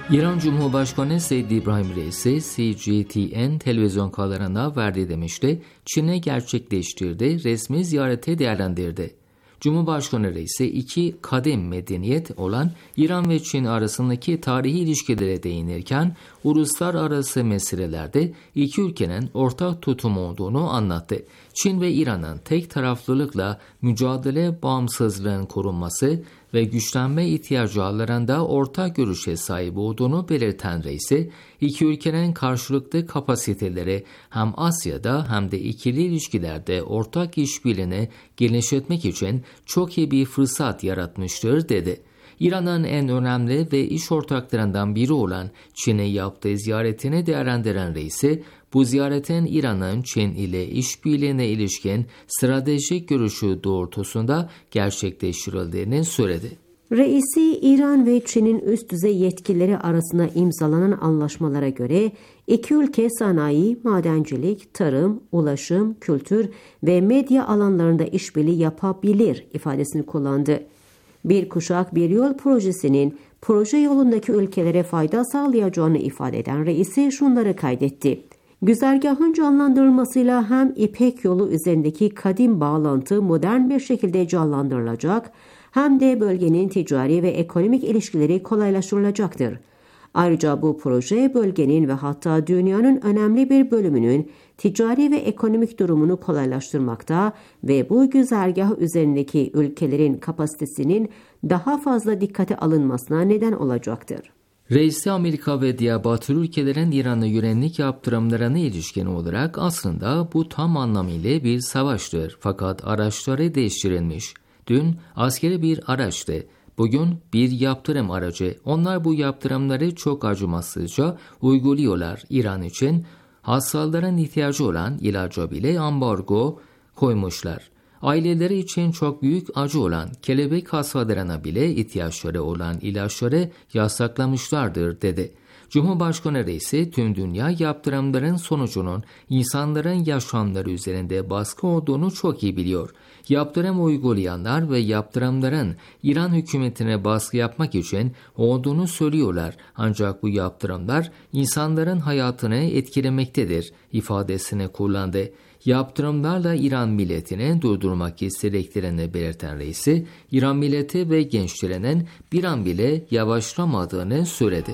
İran Cumhurbaşkanı Seyyid İbrahim Reisi C G T N televizyon kanalına verdiği demişti, Çin'e gerçekleştirdiği resmi ziyareti değerlendirdi. Cumhurbaşkanı Reisi iki kadim medeniyet olan İran ve Çin arasındaki tarihi ilişkilere değinirken uluslararası meselelerde iki ülkenin ortak tutum olduğunu anlattı. Çin ve İran'ın tek taraflılıkla mücadele, bağımsızlığın korunması ve güçlenme ihtiyacı alanlarında ortak görüşe sahip olduğunu belirten Reisi, iki ülkenin karşılıklı kapasiteleri hem Asya'da hem de ikili ilişkilerde ortak işbirliğini genişletmek için çok iyi bir fırsat yaratmıştır dedi. İran'ın en önemli ve iş ortaklarından biri olan Çin'e yaptığı ziyaretini değerlendiren Reisi, bu ziyaretin İran'ın Çin ile işbirliğine ilişkin stratejik görüşü doğrultusunda gerçekleştirildiğini söyledi. Reisi, İran ve Çin'in üst düzey yetkilileri arasında imzalanan anlaşmalara göre iki ülke sanayi, madencilik, tarım, ulaşım, kültür ve medya alanlarında işbirliği yapabilir ifadesini kullandı. Bir kuşak bir yol projesinin proje yolundaki ülkelere fayda sağlayacağını ifade eden Reisi şunları kaydetti. Güzergahın canlandırılmasıyla hem İpek yolu üzerindeki kadim bağlantı modern bir şekilde canlandırılacak, hem de bölgenin ticari ve ekonomik ilişkileri kolaylaştırılacaktır. Ayrıca bu proje bölgenin ve hatta dünyanın önemli bir bölümünün ticari ve ekonomik durumunu kolaylaştırmakta ve bu güzergah üzerindeki ülkelerin kapasitesinin daha fazla dikkate alınmasına neden olacaktır. Reisi, Amerika ve diğer batılı ülkelerin İran'a yönelik yaptırımlarına ilişkin olarak aslında bu tam anlamıyla bir savaştır, fakat araçları değiştirilmiş. Dün askeri bir araçtı, bugün bir yaptırım aracı. Onlar bu yaptırımları çok acımasızca uyguluyorlar. İran için hastaların ihtiyacı olan ilaca bile ambargo koymuşlar. Aileleri için çok büyük acı olan kelebek hastalarına bile ihtiyaçları olan ilaçları yasaklamışlardır dedi. Cumhurbaşkanı Reisi, tüm dünya yaptırımların sonucunun insanların yaşamları üzerinde baskı olduğunu çok iyi biliyor. Yaptırım uygulayanlar ve yaptırımların İran hükümetine baskı yapmak için olduğunu söylüyorlar. Ancak bu yaptırımlar insanların hayatını etkilemektedir ifadesini kullandı. Yaptırımlarla İran milletini durdurmak istediklerini belirten Reisi, İran milleti ve gençlerinin bir an bile yavaşlamadığını söyledi.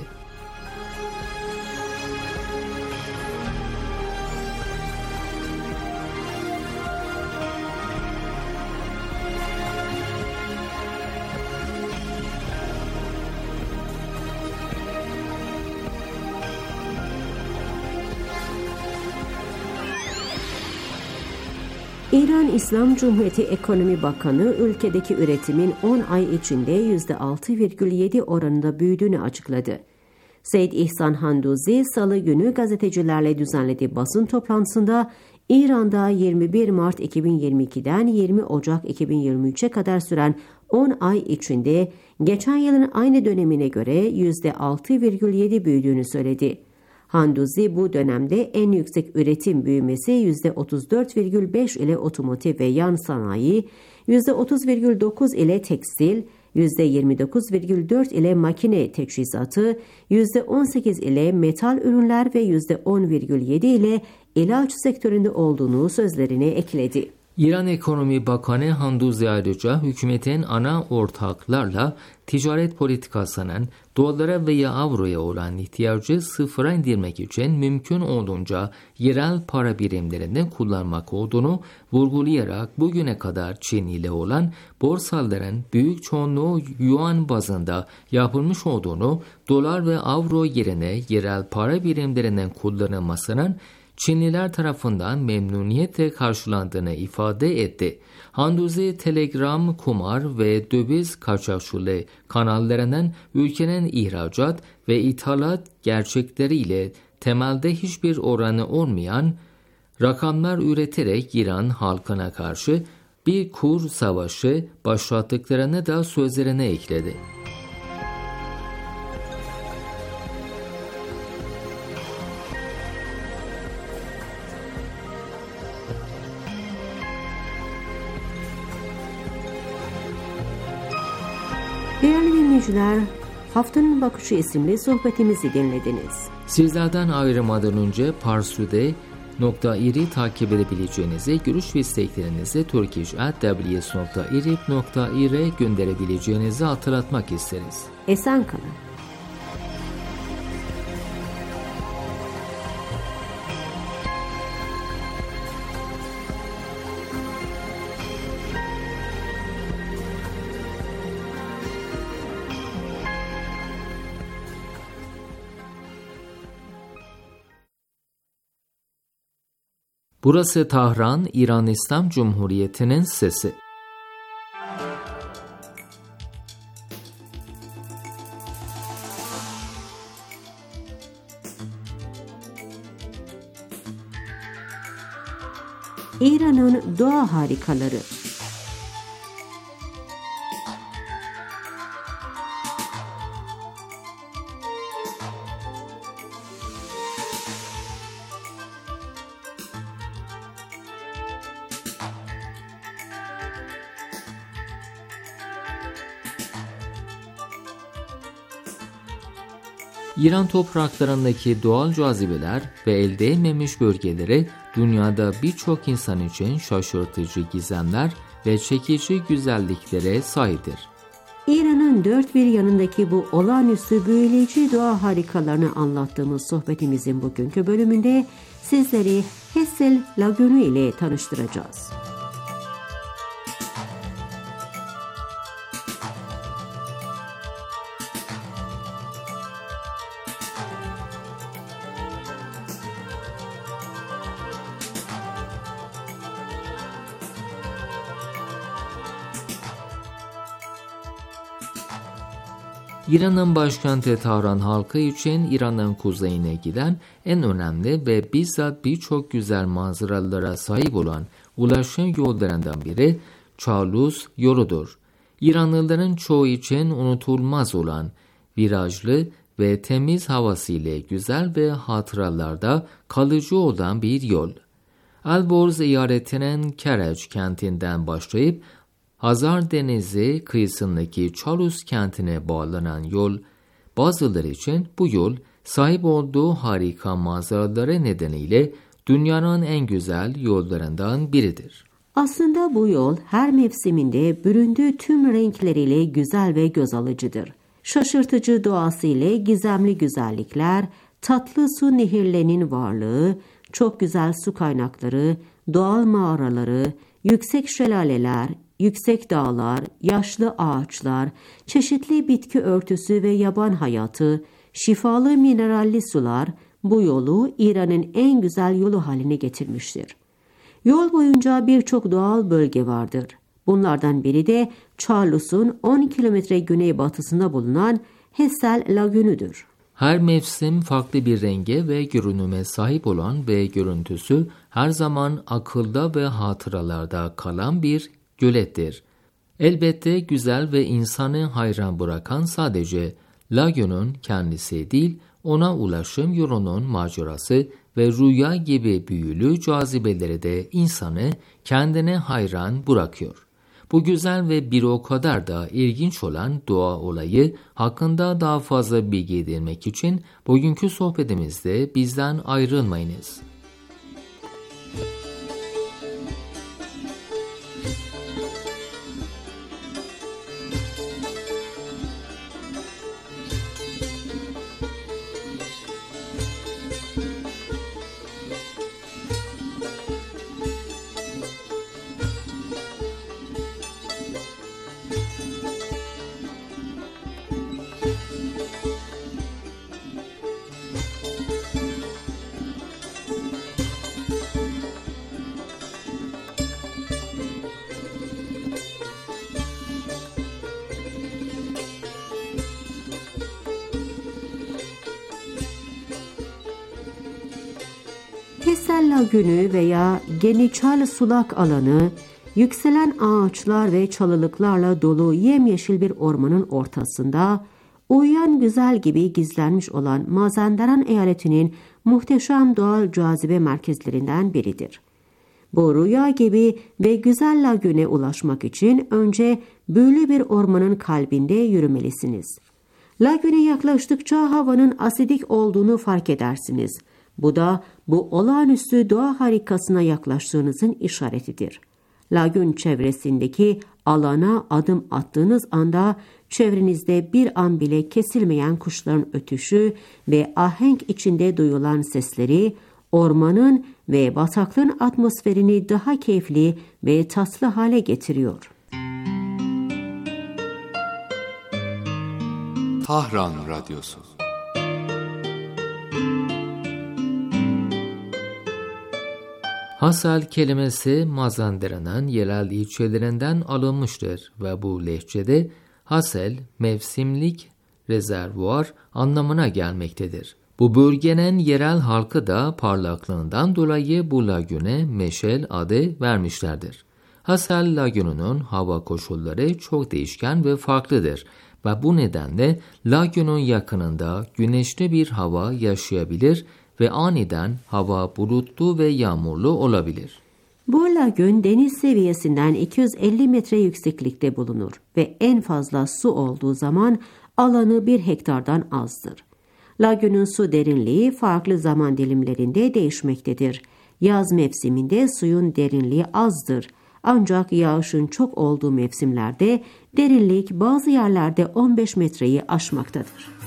İran İslam Cumhuriyeti Ekonomi Bakanı ülkedeki üretimin on ay içinde yüzde altı virgül yedi oranında büyüdüğünü açıkladı. Seyyid İhsan Handuzi salı günü gazetecilerle düzenlediği basın toplantısında İran'da yirmi bir Mart iki bin yirmi iki'den yirmi Ocak iki bin yirmi üç'e kadar süren on ay içinde geçen yılın aynı dönemine göre yüzde altı virgül yedi büyüdüğünü söyledi. Handuzi bu dönemde en yüksek üretim büyümesi yüzde otuz dört virgül beş ile otomotiv ve yan sanayi, yüzde otuz virgül dokuz ile tekstil, yüzde yirmi dokuz virgül dört ile makine teçhizatı, yüzde on sekiz ile metal ürünler ve yüzde on virgül yedi ile ilaç sektöründe olduğunu sözlerine ekledi. İran Ekonomi Bakanı Handuzi ayrıca hükümetin ana ortaklarla ticaret politikasının dolara veya avroya olan ihtiyacı sıfıra indirmek için mümkün olduğunca yerel para birimlerini kullanmak olduğunu vurgulayarak bugüne kadar Çin ile olan borsaların büyük çoğunluğu yuan bazında yapılmış olduğunu, dolar ve avro yerine yerel para birimlerinin kullanılmasının Çinliler tarafından memnuniyetle karşılandığını ifade etti. Handuzi, Telegram, kumar ve döviz kaçakçılığı kanallarının ülkenin ihracat ve ithalat gerçekleriyle temelde hiçbir oranı olmayan rakamlar üreterek İran halkına karşı bir kur savaşı başlattıklarını da sözlerine ekledi. Değerli dinleyiciler, Haftanın Bakışı isimli sohbetimizi dinlediniz. Sizlerden ayrılmadan önce parsude nokta ir'i takip edebileceğinizi, görüş ve isteklerinizi turkish at w s nokta irib nokta ir'e gönderebileceğinizi hatırlatmak isteriz. Esen kalın. Burası Tahran, İran İslam Cumhuriyeti'nin sesi. İran'ın doğa harikaları. İran topraklarındaki doğal cazibeler ve elde edilmemiş bölgeleri dünyada birçok insan için şaşırtıcı gizemler ve çekici güzelliklere sahiptir. İran'ın dört bir yanındaki bu olağanüstü büyüleyici doğa harikalarını anlattığımız sohbetimizin bugünkü bölümünde sizleri Hessel Lagunu ile tanıştıracağız. İran'ın başkenti Tahran halkı için İran'ın kuzeyine giden en önemli ve bizzat birçok güzel manzaralara sahip olan ulaşım yollarından biri Çalus yoludur. İranlıların çoğu için unutulmaz olan virajlı ve temiz havasıyla güzel ve hatıralarda kalıcı olan bir yol. Alborz eyaletinin Kereç kentinden başlayıp Hazar Denizi kıyısındaki Çalus kentine bağlanan yol, bazıları için bu yol sahip olduğu harika manzaraları nedeniyle dünyanın en güzel yollarından biridir. Aslında bu yol her mevsiminde büründüğü tüm renkleriyle güzel ve göz alıcıdır. Şaşırtıcı doğasıyla gizemli güzellikler, tatlı su nehirlerinin varlığı, çok güzel su kaynakları, doğal mağaraları, yüksek şelaleler, yüksek dağlar, yaşlı ağaçlar, çeşitli bitki örtüsü ve yaban hayatı, şifalı mineralli sular bu yolu İran'ın en güzel yolu haline getirmiştir. Yol boyunca birçok doğal bölge vardır. Bunlardan biri de Çalus'un on kilometre güneybatısında bulunan Hessel Lagunu'dur. Her mevsim farklı bir renge ve görünüme sahip olan ve görüntüsü her zaman akılda ve hatıralarda kalan bir gölettir. Elbette güzel ve insanı hayran bırakan sadece lagunun kendisi değil, ona ulaşım yolunun macerası ve rüya gibi büyülü cazibeleri de insanı kendine hayran bırakıyor. Bu güzel ve bir o kadar da ilginç olan doğa olayı hakkında daha fazla bilgi edinmek için bugünkü sohbetimizde bizden ayrılmayınız. Hessel Lagunu veya Geniçal sulak alanı, yükselen ağaçlar ve çalılıklarla dolu yemyeşil bir ormanın ortasında, uyuyan güzel gibi gizlenmiş olan Mazandaran eyaletinin muhteşem doğal cazibe merkezlerinden biridir. Bu rüya gibi ve güzel lagüne ulaşmak için önce büyülü bir ormanın kalbinde yürümelisiniz. Lagüne yaklaştıkça havanın asidik olduğunu fark edersiniz. Bu da bu olağanüstü doğa harikasına yaklaştığınızın işaretidir. Lagün çevresindeki alana adım attığınız anda çevrenizde bir an bile kesilmeyen kuşların ötüşü ve ahenk içinde duyulan sesleri ormanın ve bataklığın atmosferini daha keyifli ve tatlı hale getiriyor. Tahran Radyosu. Hasal kelimesi Mazandıra'nın yerel ilçelerinden alınmıştır ve bu lehçede hasel, mevsimlik, rezervuar anlamına gelmektedir. Bu bölgenin yerel halkı da parlaklığından dolayı bu lagüne Meşel adı vermişlerdir. Hasal lagününün hava koşulları çok değişken ve farklıdır ve bu nedenle lagünün yakınında güneşli bir hava yaşayabilir ve aniden hava bulutlu ve yağmurlu olabilir. Bu lagün deniz seviyesinden iki yüz elli metre yükseklikte bulunur ve en fazla su olduğu zaman alanı bir hektardan azdır. Lagünün su derinliği farklı zaman dilimlerinde değişmektedir. Yaz mevsiminde suyun derinliği azdır. Ancak yağışın çok olduğu mevsimlerde derinlik bazı yerlerde on beş metreyi aşmaktadır.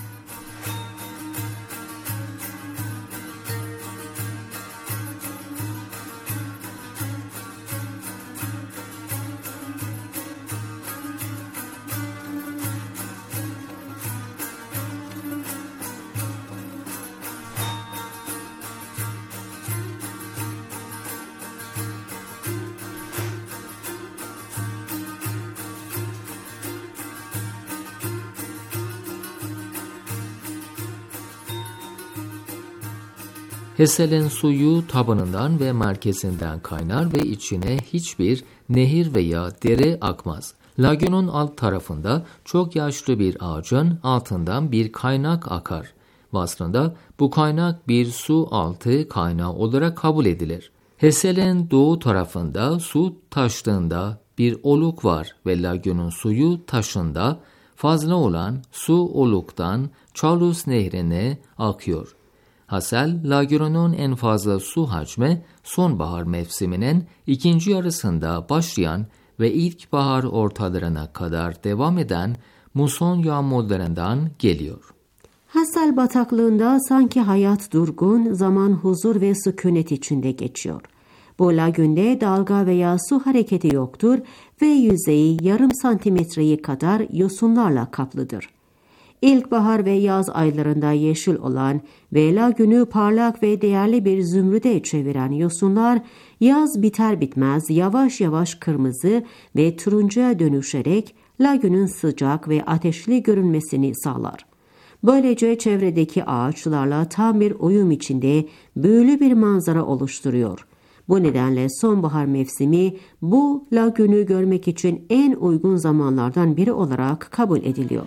Hesel'in suyu tabanından ve merkezinden kaynar ve içine hiçbir nehir veya dere akmaz. Lagünün alt tarafında çok yaşlı bir ağacın altından bir kaynak akar. Aslında bu kaynak bir su altı kaynağı olarak kabul edilir. Hesel'in doğu tarafında su taştığında bir oluk var ve lagünün suyu taşında fazla olan su oluktan Çalus nehrine akıyor. Hasel, lagünün en fazla su hacmi sonbahar mevsiminin ikinci yarısında başlayan ve ilkbahar ortalarına kadar devam eden muson yağmurlarından geliyor. Hasel bataklığında sanki hayat durgun, zaman huzur ve sükunet içinde geçiyor. Bu lagünde dalga veya su hareketi yoktur ve yüzeyi yarım santimetreyi kadar yosunlarla kaplıdır. İlkbahar ve yaz aylarında yeşil olan ve lagünü parlak ve değerli bir zümrüde çeviren yosunlar yaz biter bitmez yavaş yavaş kırmızı ve turuncuya dönüşerek lagünün sıcak ve ateşli görünmesini sağlar. Böylece çevredeki ağaçlarla tam bir uyum içinde büyülü bir manzara oluşturuyor. Bu nedenle sonbahar mevsimi bu lagünü görmek için en uygun zamanlardan biri olarak kabul ediliyor.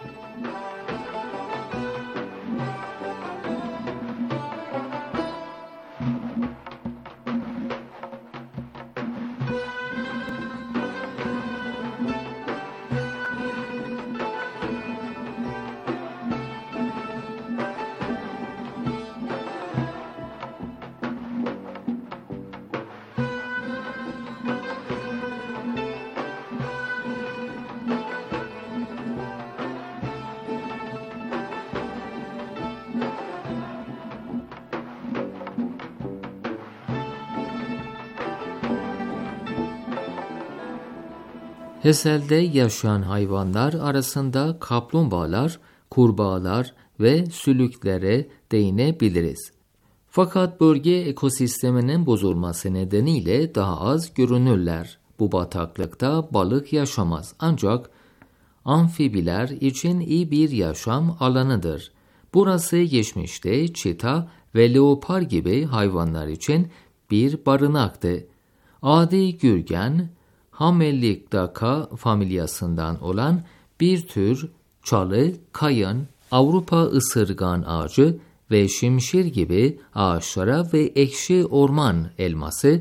Hesel'de yaşayan hayvanlar arasında kaplumbağalar, kurbağalar ve sülüklere değinebiliriz. Fakat bölge ekosisteminin bozulması nedeniyle daha az görünürler. Bu bataklıkta balık yaşamaz ancak amfibiler için iyi bir yaşam alanıdır. Burası geçmişte çita ve leopar gibi hayvanlar için bir barınaktı. Adi gürgen, Hamellikdaka familyasından olan bir tür çalı, kayın, Avrupa ısırgan ağacı ve şimşir gibi ağaçlara ve ekşi orman elması,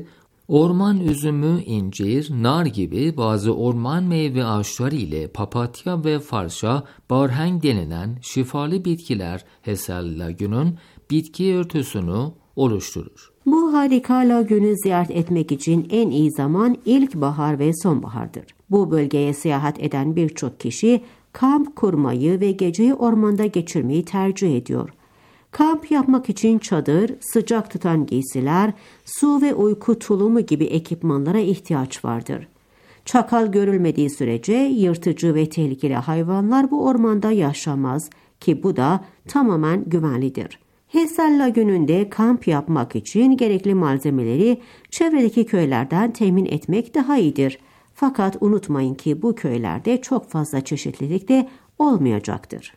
Orman üzümü, incir, nar gibi bazı orman meyve ağaçları ile papatya ve farşa, barheng denilen şifalı bitkiler Hesel Lagün'ün bitki örtüsünü oluşturur. Bu harika lagünü ziyaret etmek için en iyi zaman ilkbahar ve sonbahardır. Bu bölgeye seyahat eden birçok kişi kamp kurmayı ve geceyi ormanda geçirmeyi tercih ediyor. Kamp yapmak için çadır, sıcak tutan giysiler, su ve uyku tulumu gibi ekipmanlara ihtiyaç vardır. Çakal görülmediği sürece yırtıcı ve tehlikeli hayvanlar bu ormanda yaşamaz ki bu da tamamen güvenlidir. Hesel Lagünü'nde kamp yapmak için gerekli malzemeleri çevredeki köylerden temin etmek daha iyidir. Fakat unutmayın ki bu köylerde çok fazla çeşitlilik de olmayacaktır.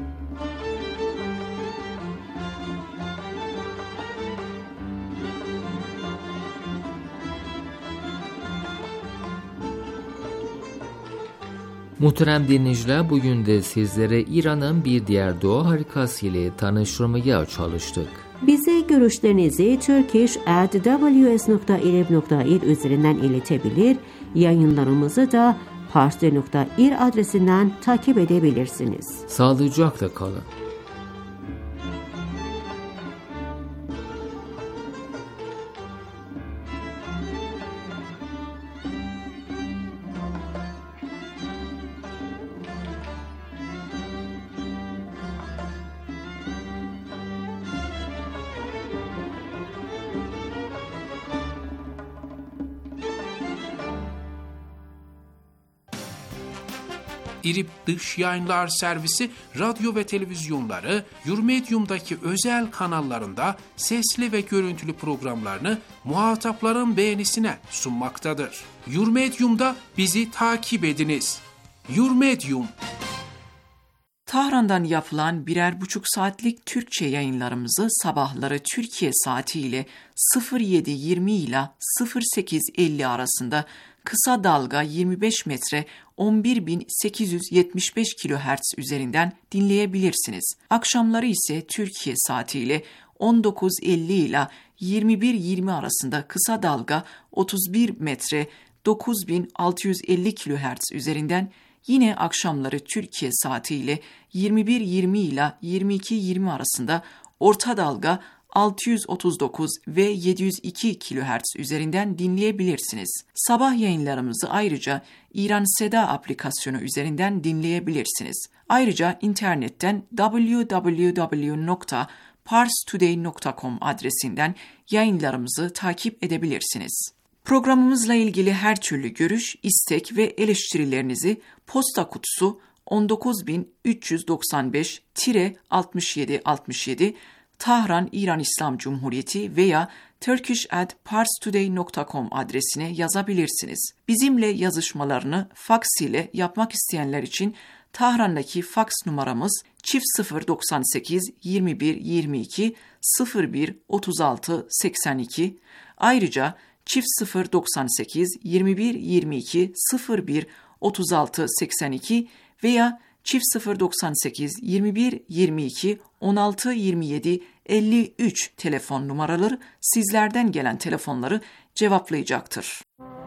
Muhterem dinleyiciler, bugün de sizlere İran'ın bir diğer doğa harikası ile tanıştırmaya çalıştık. Bize görüşlerinizi turkish at w s nokta irib nokta ir üzerinden iletebilir, yayınlarımızı da parsli nokta ir adresinden takip edebilirsiniz. Sağlıcakla kalın. İrib Dış Yayınlar Servisi radyo ve televizyonları Yurmedium'daki özel kanallarında sesli ve görüntülü programlarını muhatapların beğenisine sunmaktadır. Yurmedium'da bizi takip ediniz. Yurmedium. Tahran'dan yapılan birer buçuk saatlik Türkçe yayınlarımızı sabahları Türkiye saatiyle sıfır yedi yirmi ile sıfır sekiz elli arasında kısa dalga yirmi beş metre on bir bin sekiz yüz yetmiş beş kilohertz üzerinden dinleyebilirsiniz. Akşamları ise Türkiye saatiyle on dokuz elli ile yirmi bir yirmi arasında kısa dalga otuz bir metre dokuz bin altı yüz elli kilohertz üzerinden, yine akşamları Türkiye saatiyle yirmi bir yirmi ile yirmi iki yirmi arasında orta dalga altı yüz otuz dokuz ve yedi yüz iki kilohertz üzerinden dinleyebilirsiniz. Sabah yayınlarımızı ayrıca İran Seda aplikasyonu üzerinden dinleyebilirsiniz. Ayrıca internetten w w w nokta pars today nokta com adresinden yayınlarımızı takip edebilirsiniz. Programımızla ilgili her türlü görüş, istek ve eleştirilerinizi posta kutusu on dokuz bin üç yüz doksan beş altmış yedi altmış yedi Tahran, İran İslam Cumhuriyeti veya turkish at pars today nokta com adresine yazabilirsiniz. Bizimle yazışmalarını faks ile yapmak isteyenler için Tahran'daki faks numaramız çift sıfır doksan sekiz yirmi bir yirmi iki sıfır bir otuz altı seksen iki. Ayrıca çift sıfır doksan sekiz yirmi bir yirmi iki sıfır bir otuz altı seksen iki veya çift sıfır doksan sekiz yirmi bir yirmi iki on altı yirmi yedi elli üç telefon numaraları sizlerden gelen telefonları cevaplayacaktır.